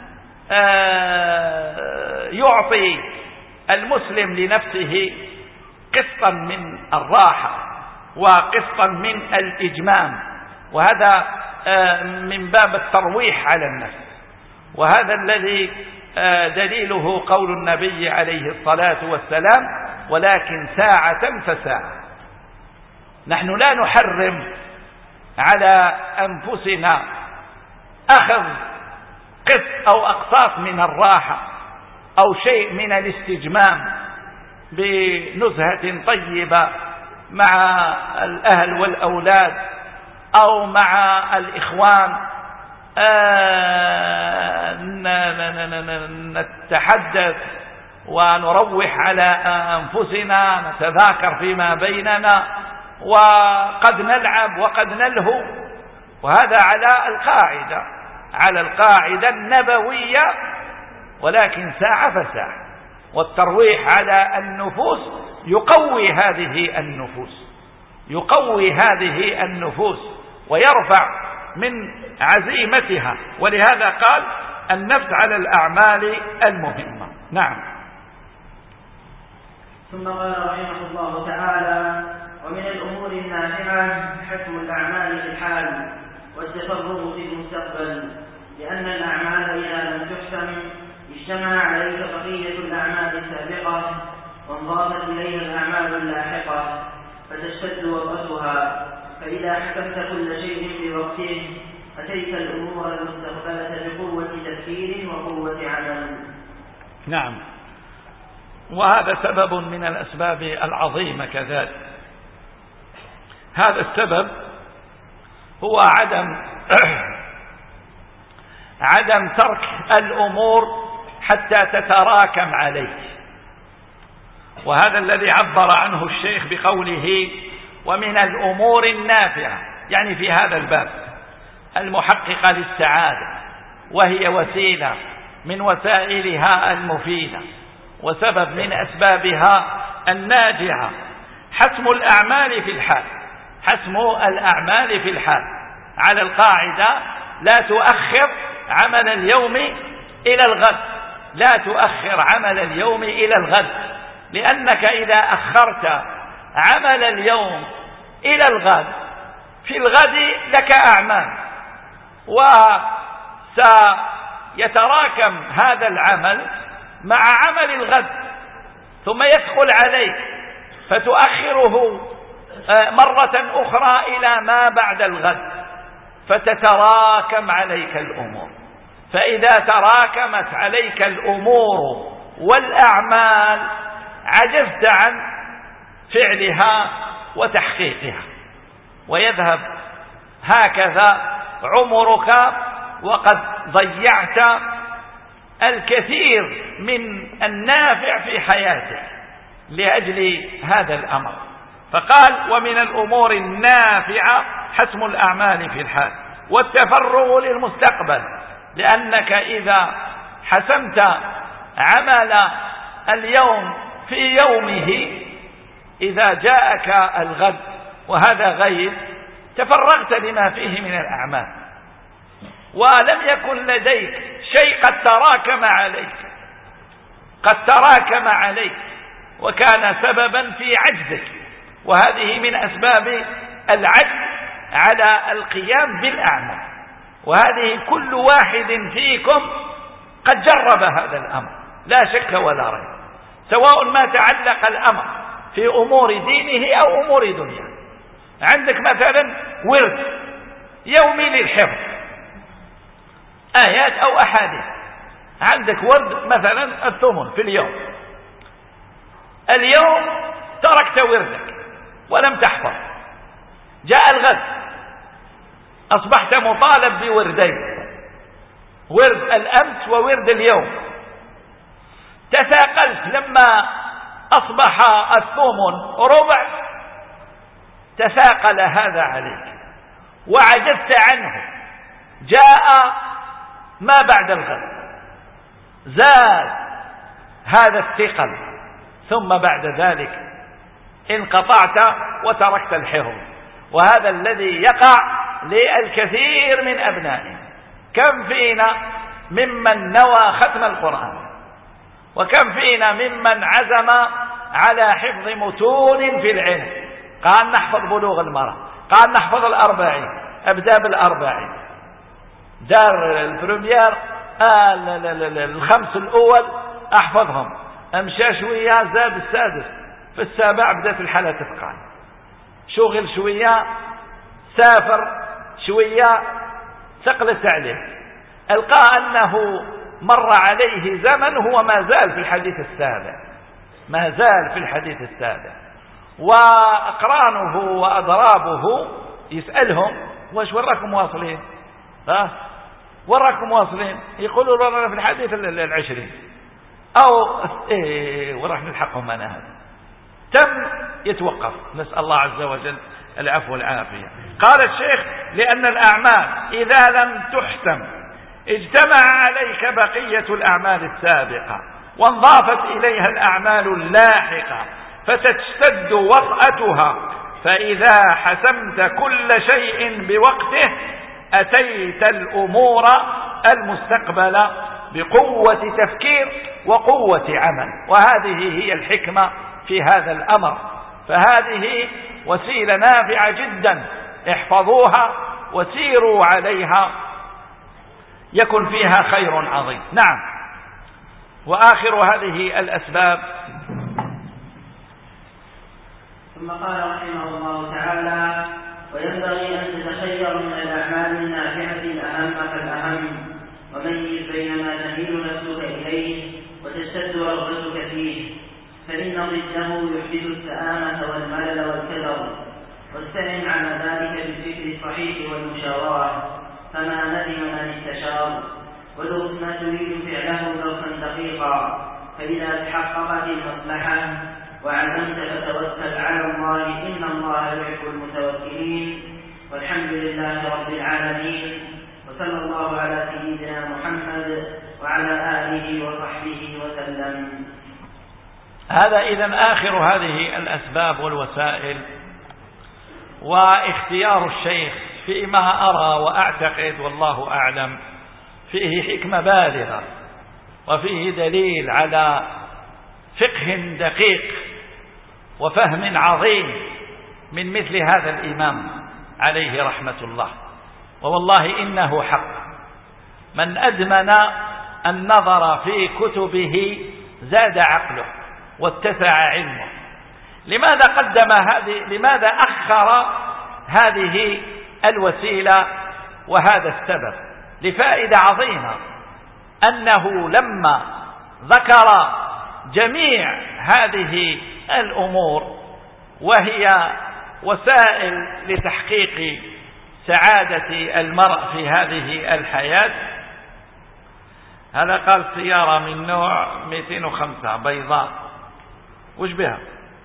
يعطي المسلم لنفسه قسطا من الراحة وقسطا من الإجمام، وهذا من باب الترويح على النفس. وهذا الذي دليله قول النبي عليه الصلاة والسلام: ولكن ساعة فساعة. نحن لا نحرم على أنفسنا أخذ قسط أو أقساط من الراحة أو شيء من الاستجمام بنزهة طيبة مع الأهل والأولاد أو مع الإخوان، نتحدث ونروح على أنفسنا، نتذاكر فيما بيننا، وقد نلعب وقد نلهو، وهذا على القاعدة النبوية، ولكن ساعة فساعة. والترويح على النفوس يقوي هذه النفوس ويرفع من عزيمتها، ولهذا قال النفس على الأعمال المهمة. نعم. ثم قال رحمه الله تعالى: ومن الأمور النافعة حسم الأعمال في الحال والتفرغ في المستقبل، لأن الأعمال إذا لم تحسم اجتمع عليك بقية الأعمال السابقة وانضافت إليها الأعمال اللاحقة فتشتد وطأتها، فإذا حكمت كل شيء في وقته أتيت الأمور المستقبلة بقوة تفكير وقوة عمل. نعم. وهذا سبب من الأسباب العظيمة كذلك. هذا السبب هو عدم ترك الأمور حتى تتراكم عليك، وهذا الذي عبر عنه الشيخ بقوله: ومن الأمور النافعة، يعني في هذا الباب المحققة للسعادة، وهي وسيلة من وسائلها المفيدة وسبب من أسبابها الناجعة، حسم الأعمال في الحال. على القاعدة: لا تؤخر عمل اليوم إلى الغد، لأنك إذا أخرت عمل اليوم إلى الغد، في الغد لك أعمال، وسيتراكم هذا العمل مع عمل الغد، ثم يدخل عليك فتؤخره مرة أخرى إلى ما بعد الغد، فتتراكم عليك الأمور. فإذا تراكمت عليك الأمور والأعمال عجزت عن فعلها وتحقيقها، ويذهب هكذا عمرك وقد ضيعت الكثير من النافع في حياتك لأجل هذا الأمر. فقال: ومن الأمور النافعة حسم الأعمال في الحال والتفرغ للمستقبل، لأنك إذا حسمت عمل اليوم في يومه، إذا جاءك الغد وهذا غيب تفرغت لما فيه من الأعمال، ولم يكن لديك شيء قد تراكم عليك وكان سببا في عجزك، وهذه من أسباب العجز على القيام بالأعمال. وهذه كل واحد فيكم قد جرب هذا الأمر لا شك ولا ريب، سواء ما تعلق الأمر في أمور دينه أو أمور دنيا. عندك مثلا ورد يومي للحفظ، آيات أو أحاديث، عندك ورد مثلا 8 في اليوم، اليوم تركت وردك ولم تحفظ، جاء الغد أصبحت مطالب بوردين، ورد الأمس وورد اليوم، تثاقلت لما أصبح 8:15 تثاقل هذا عليك وعجزت عنه، جاء ما بعد الغد زاد هذا الثقل، ثم بعد ذلك انقطعت وتركت الحفظ. وهذا الذي يقع للكثير من أبنائنا. كم فينا ممن نوى ختم القرآن، وكم فينا ممن عزم على حفظ متون في العلم، قال نحفظ بلوغ المرأة، قال نحفظ 40 أبداب 40، دار البريمير الخمس الأول أحفظهم، أمشى شوية زاد السادس، في السابع بدأت الحالة تثقل، شغل شوية، سافر شوية، ثقلت عليه، ألقى أنه مر عليه زمن هو ما زال في الحديث السابع، ما زال في الحديث السابع، وأقرانه وأضرابه يسألهم وش وراكم واصلين؟ وراكم واصلين؟ يقولوا لنا في الحديث 20 أو وراح نلحقهم أنا هذا. تم يتوقف، نسأل الله عز وجل العفو والعافية. قال الشيخ: لأن الأعمال إذا لم تحتم اجتمع عليك بقية الأعمال السابقة وانضافت إليها الأعمال اللاحقة فتشتد وطأتها، فإذا حسمت كل شيء بوقته أتيت الأمور المستقبلة بقوة تفكير وقوة عمل. وهذه هي الحكمة في هذا الأمر، فهذه وسيلة نافعة جدا، احفظوها وسيروا عليها يكن فيها خير عظيم. نعم. وآخر هذه الأسباب. ثم قال رحمه الله تعالى: وينبغي أن تتخير من الأعمال النافعة الأهم فالأهم، وميز بين ما تميل نفسك إليه وتشتد رغبتك فيه، فإن ضده يحدث السآمة والملل والكدر، واستعن على ذلك بالفكر الصحيح والمشاورة، فما ندم من استشار، ودرس ما تريد فعله درسا دقيقا، فإذا تحققت المصلحة وعزمت فتوكل على الله، إن الله يحب المتوكلين. والحمد لله رب العالمين، وصلى الله على سيدنا محمد وعلى آله وصحبه وسلم. هذا إذن آخر هذه الأسباب والوسائل. واختيار الشيخ فيما أرى وأعتقد والله أعلم فيه حكمة بالغة، وفيه دليل على فقه دقيق وفهم عظيم من مثل هذا الإمام عليه رحمة الله. ووالله إنه حق، من أدمن النظر في كتبه زاد عقله واتسع علمه. لماذا أخر هذه الوسيلة وهذا السبب؟ لفائدة عظيمة، أنه لما ذكر جميع هذه الأمور وهي وسائل لتحقيق سعادة المرء في هذه الحياة، هذا قال سيارة من نوع 205 بيضاء، وش بها؟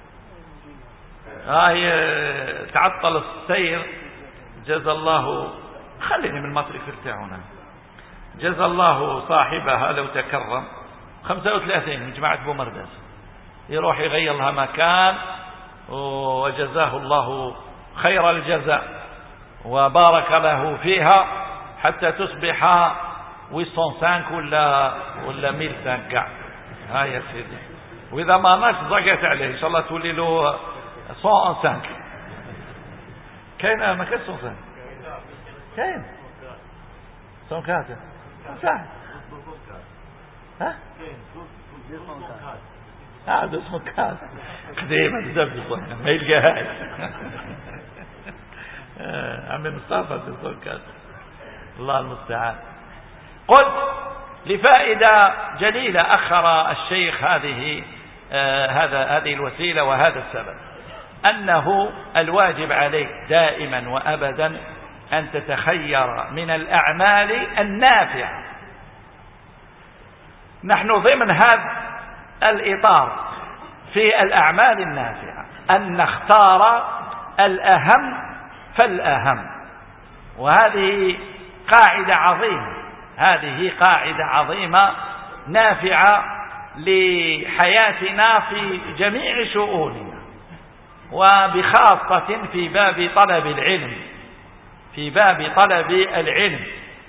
هاي تعطل السير، جزا الله، خليني من المطرف ارتعونا، جزا الله صاحبها لو تكرم 35 من جماعة بومرداس، يروح يغير لها مكان وجزاه الله خير الجزاء وبارك له فيها حتى تصبح 805 ولا 1005. هاي يا سيدي، وإذا ما ناش ضاقت عليه إن شاء الله تولي له 105. كاين ما كاين 105 كاين 104 صح. ها هذا اسمه كاس قديمة بزبط ما يلقاهاش. عمي مصطفى اسمه كاس، الله المستعان. قلت لفائدة جليلة أخر الشيخ هذه الوسيلة وهذا السبب، أنه الواجب عليك دائما وأبدا أن تتخير من الأعمال النافعة. نحن ضمن هذا الإطار في الأعمال النافعة أن نختار الأهم فالأهم، وهذه قاعدة عظيمة، هذه قاعدة عظيمة نافعة لحياتنا في جميع شؤوننا، وبخاصة في باب طلب العلم، في باب طلب العلم.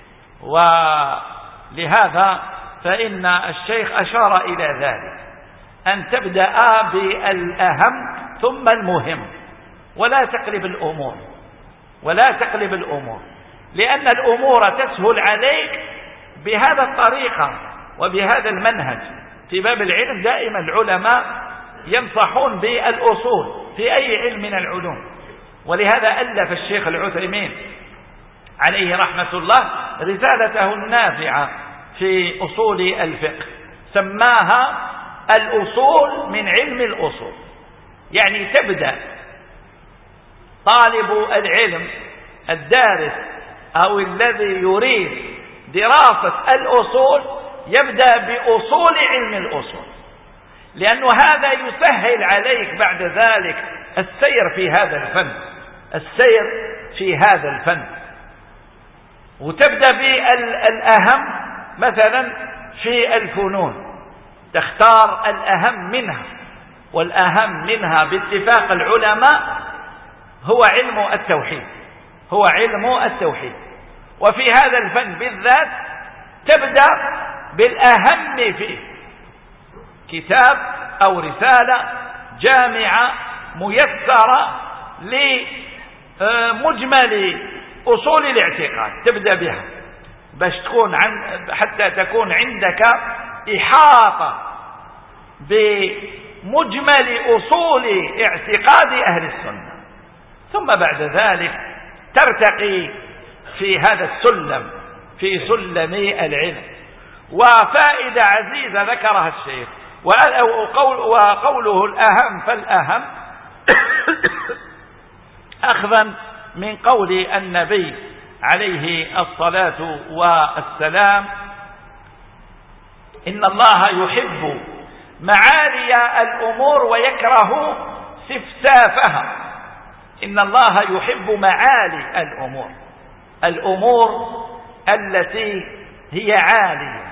ولهذا فإن الشيخ أشار إلى ذلك، أن تبدأ بالأهم ثم المهم، ولا تقلب الأمور، لأن الأمور تسهل عليك بهذا الطريقة وبهذا المنهج. في باب العلم دائما العلماء ينصحون بالأصول في أي علم من العلوم، ولهذا ألف الشيخ العثيمين عليه رحمة الله رسالته النافعة في أصول الفقه، سماها الأصول من علم الأصول. يعني تبدأ طالب العلم الدارس أو الذي يريد دراسة الأصول يبدأ بأصول علم الأصول، لأن هذا يسهل عليك بعد ذلك السير في هذا الفن، وتبدأ بالأهم مثلا في الفنون، تختار الأهم منها، والأهم منها باتفاق العلماء هو علم التوحيد. وفي هذا الفن بالذات تبدأ بالأهم فيه، كتاب أو رسالة جامعة ميسرة لمجمل أصول الاعتقاد، تبدأ بها باش حتى تكون عندك إحاطة بمجمل أصول اعتقاد أهل السنة، ثم بعد ذلك ترتقي في هذا السلم، في سلم العلم. وفائدة عزيزة ذكرها الشيخ، وقوله الأهم فالأهم أخذا من قول النبي عليه الصلاة والسلام: إن الله يحب معالي الأمور ويكره سفسافها. إن الله يحب معالي الأمور التي هي عالية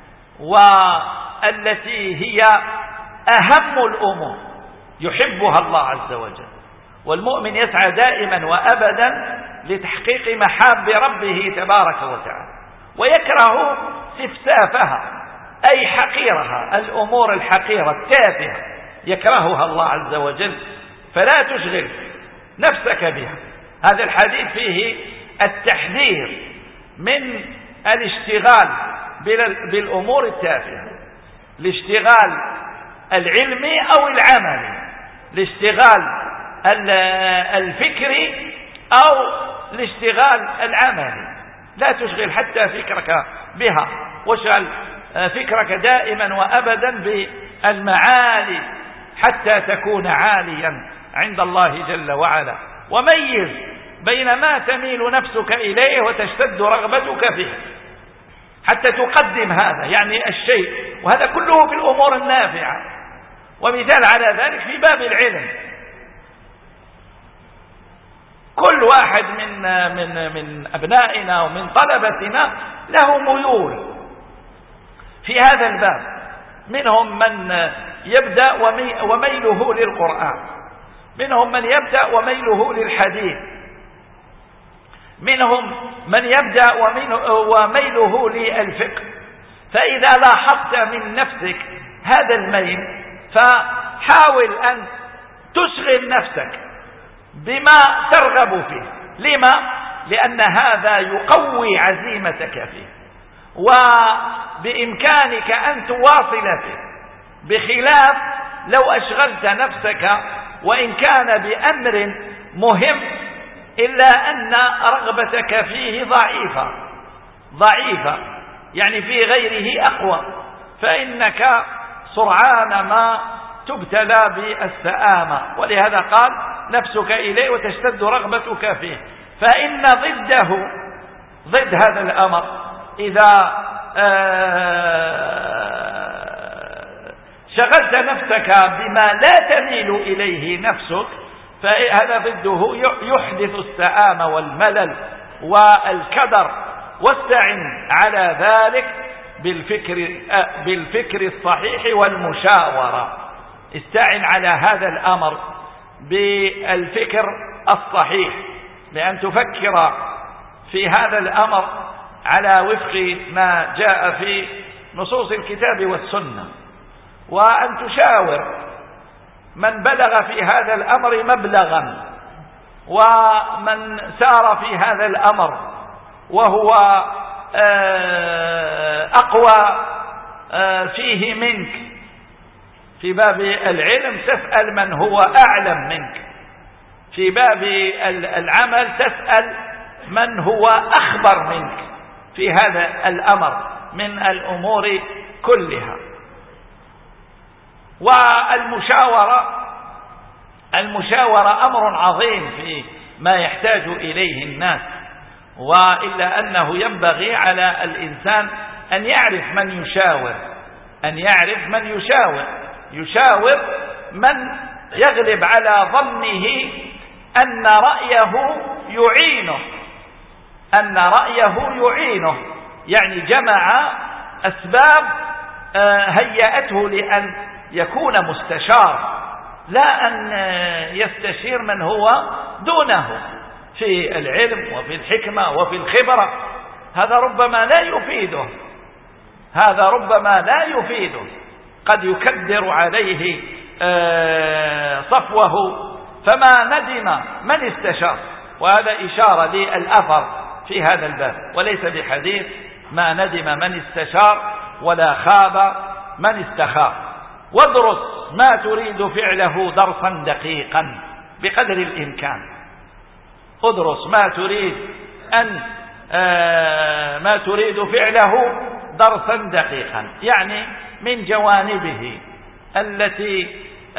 والتي هي أهم الأمور يحبها الله عز وجل، والمؤمن يسعى دائما وأبدا لتحقيق محاب ربه تبارك وتعالى، ويكره سفسافها أي حقيرها، الأمور الحقيرة التافهة يكرهها الله عز وجل، فلا تشغل نفسك بها. هذا الحديث فيه التحذير من الاشتغال بالأمور التافهة، الاشتغال العلمي أو العملي، الاشتغال الفكري أو الاشتغال العملي. لا تشغل حتى فكرك بها، واشغل فكرك دائما وأبدا بالمعالي حتى تكون عاليا عند الله جل وعلا. وميز بين ما تميل نفسك إليه وتشتد رغبتك فيه حتى تقدم هذا، يعني الشيء، وهذا كله في الأمور النافعة. ومثال على ذلك في باب العلم، كل واحد من أبنائنا ومن طلبتنا له ميول في هذا الباب، منهم من يبدأ وميله للقرآن، منهم من يبدأ وميله للحديث، منهم من يبدأ وميله للفقه. فإذا لاحظت من نفسك هذا الميل فحاول أن تشغل نفسك بما ترغب فيه. لما؟ لأن هذا يقوي عزيمتك فيه، وبإمكانك أن تواصل فيه، بخلاف لو أشغلت نفسك وإن كان بأمر مهم إلا أن رغبتك فيه ضعيفة، يعني في غيره أقوى، فإنك سرعان ما تبتلى بالسآمة. ولهذا قال: نفسك إليه وتشتد رغبتك فيه. فإن ضد هذا الأمر إذا شغلت نفسك بما لا تميل إليه نفسك، فهذا ضده يحدث السآمة والملل والكدر. واستعن على ذلك بالفكر الصحيح والمشاورة. استعن على هذا الأمر بالفكر الصحيح، لأن تفكر في هذا الأمر على وفق ما جاء في نصوص الكتاب والسنة، وأن تشاور من بلغ في هذا الأمر مبلغا، ومن سار في هذا الأمر وهو أقوى فيه منك. في باب العلم تسأل من هو أعلم منك، في باب العمل تسأل من هو أخبر منك في هذا الأمر، من الأمور كلها. والمشاورة أمر عظيم في ما يحتاج إليه الناس، وإلا أنه ينبغي على الإنسان أن يعرف من يشاور من يغلب على ظنه أن رأيه يعينه، يعني جمع أسباب هيأته لأن يكون مستشار، لا أن يستشير من هو دونه في العلم وفي الحكمة وفي الخبرة. هذا ربما لا يفيده، قد يكدر عليه صفوه فما ندم من استشار. وهذا إشارة للأثر في هذا الباب، وليس بحديث ما ندم من استشار ولا خاب من استخار. وادرس ما تريد فعله درسا دقيقا بقدر الإمكان. ادرس ما تريد فعله درسا دقيقا، يعني من جوانبه التي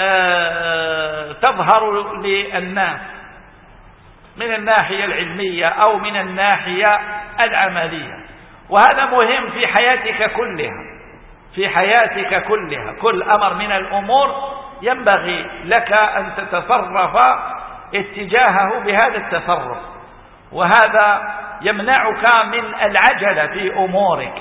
تظهر للناس من الناحية العلمية أو من الناحية العملية. وهذا مهم في حياتك كلها. كل أمر من الأمور ينبغي لك أن تتصرف اتجاهه بهذا التصرف، وهذا يمنعك من العجلة في أمورك.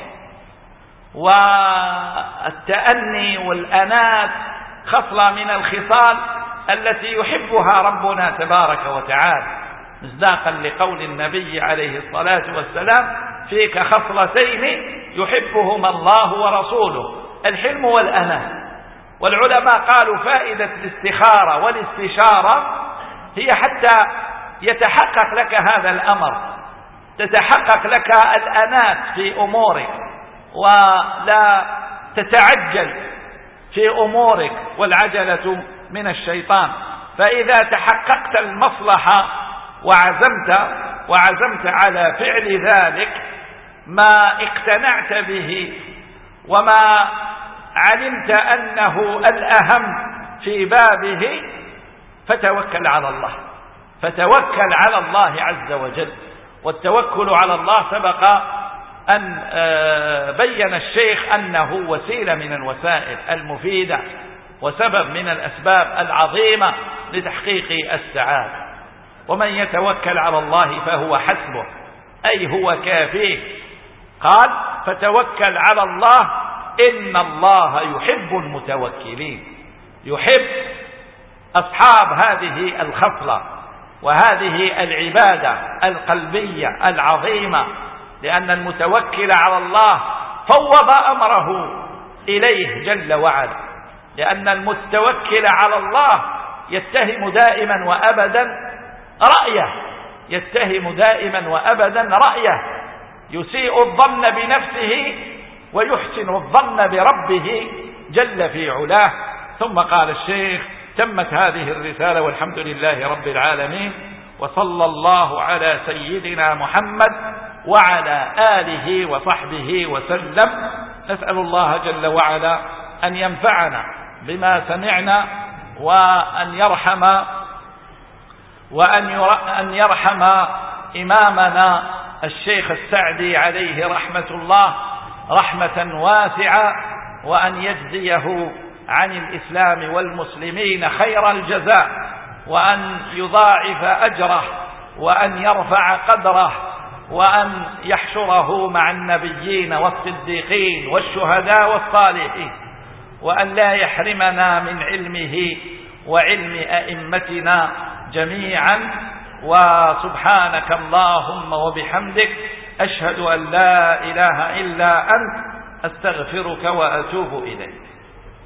والتأني والأنات خصلة من الخصال التي يحبها ربنا تبارك وتعالى، مصداقا لقول النبي عليه الصلاة والسلام: فيك خصلتين يحبهما الله ورسوله، الحلم والأنات. والعلماء قالوا فائدة الاستخارة والاستشارة هي حتى يتحقق لك هذا الأمر، تتحقق لك الأنات في أمورك ولا تتعجل في أمورك، والعجلة من الشيطان. فإذا تحققت المصلحة وعزمت على فعل ذلك ما اقتنعت به وما علمت أنه الأهم في بابه، فتوكل على الله عز وجل. والتوكل على الله سبق أن بين الشيخ أنه وسيلة من الوسائل المفيدة وسبب من الأسباب العظيمة لتحقيق السعادة. ومن يتوكل على الله فهو حسبه، أي هو كافيه. قال: فتوكل على الله إن الله يحب المتوكلين، يحب أصحاب هذه الخصلة وهذه العبادة القلبية العظيمة، لأن المتوكل على الله فوض أمره إليه جل وعلا. لأن المتوكل على الله يتهم دائما وأبدا رأيه، يسيء الظن بنفسه ويحسن الظن بربه جل في علاه. ثم قال الشيخ: تمت هذه الرسالة والحمد لله رب العالمين، وصلى الله على سيدنا محمد وعلى آله وصحبه وسلم. نسأل الله جل وعلا أن ينفعنا بما سمعنا، وأن يرحم إمامنا الشيخ السعدي عليه رحمة الله رحمة واسعة، وأن يجزيه عن الإسلام والمسلمين خير الجزاء، وأن يضاعف أجره، وأن يرفع قدره، وأن يحشره مع النبيين والصديقين والشهداء والصالحين، وأن لا يحرمنا من علمه وعلم أئمتنا جميعا. وسبحانك اللهم وبحمدك، أشهد أن لا إله إلا أنت، أستغفرك وأتوب إليك.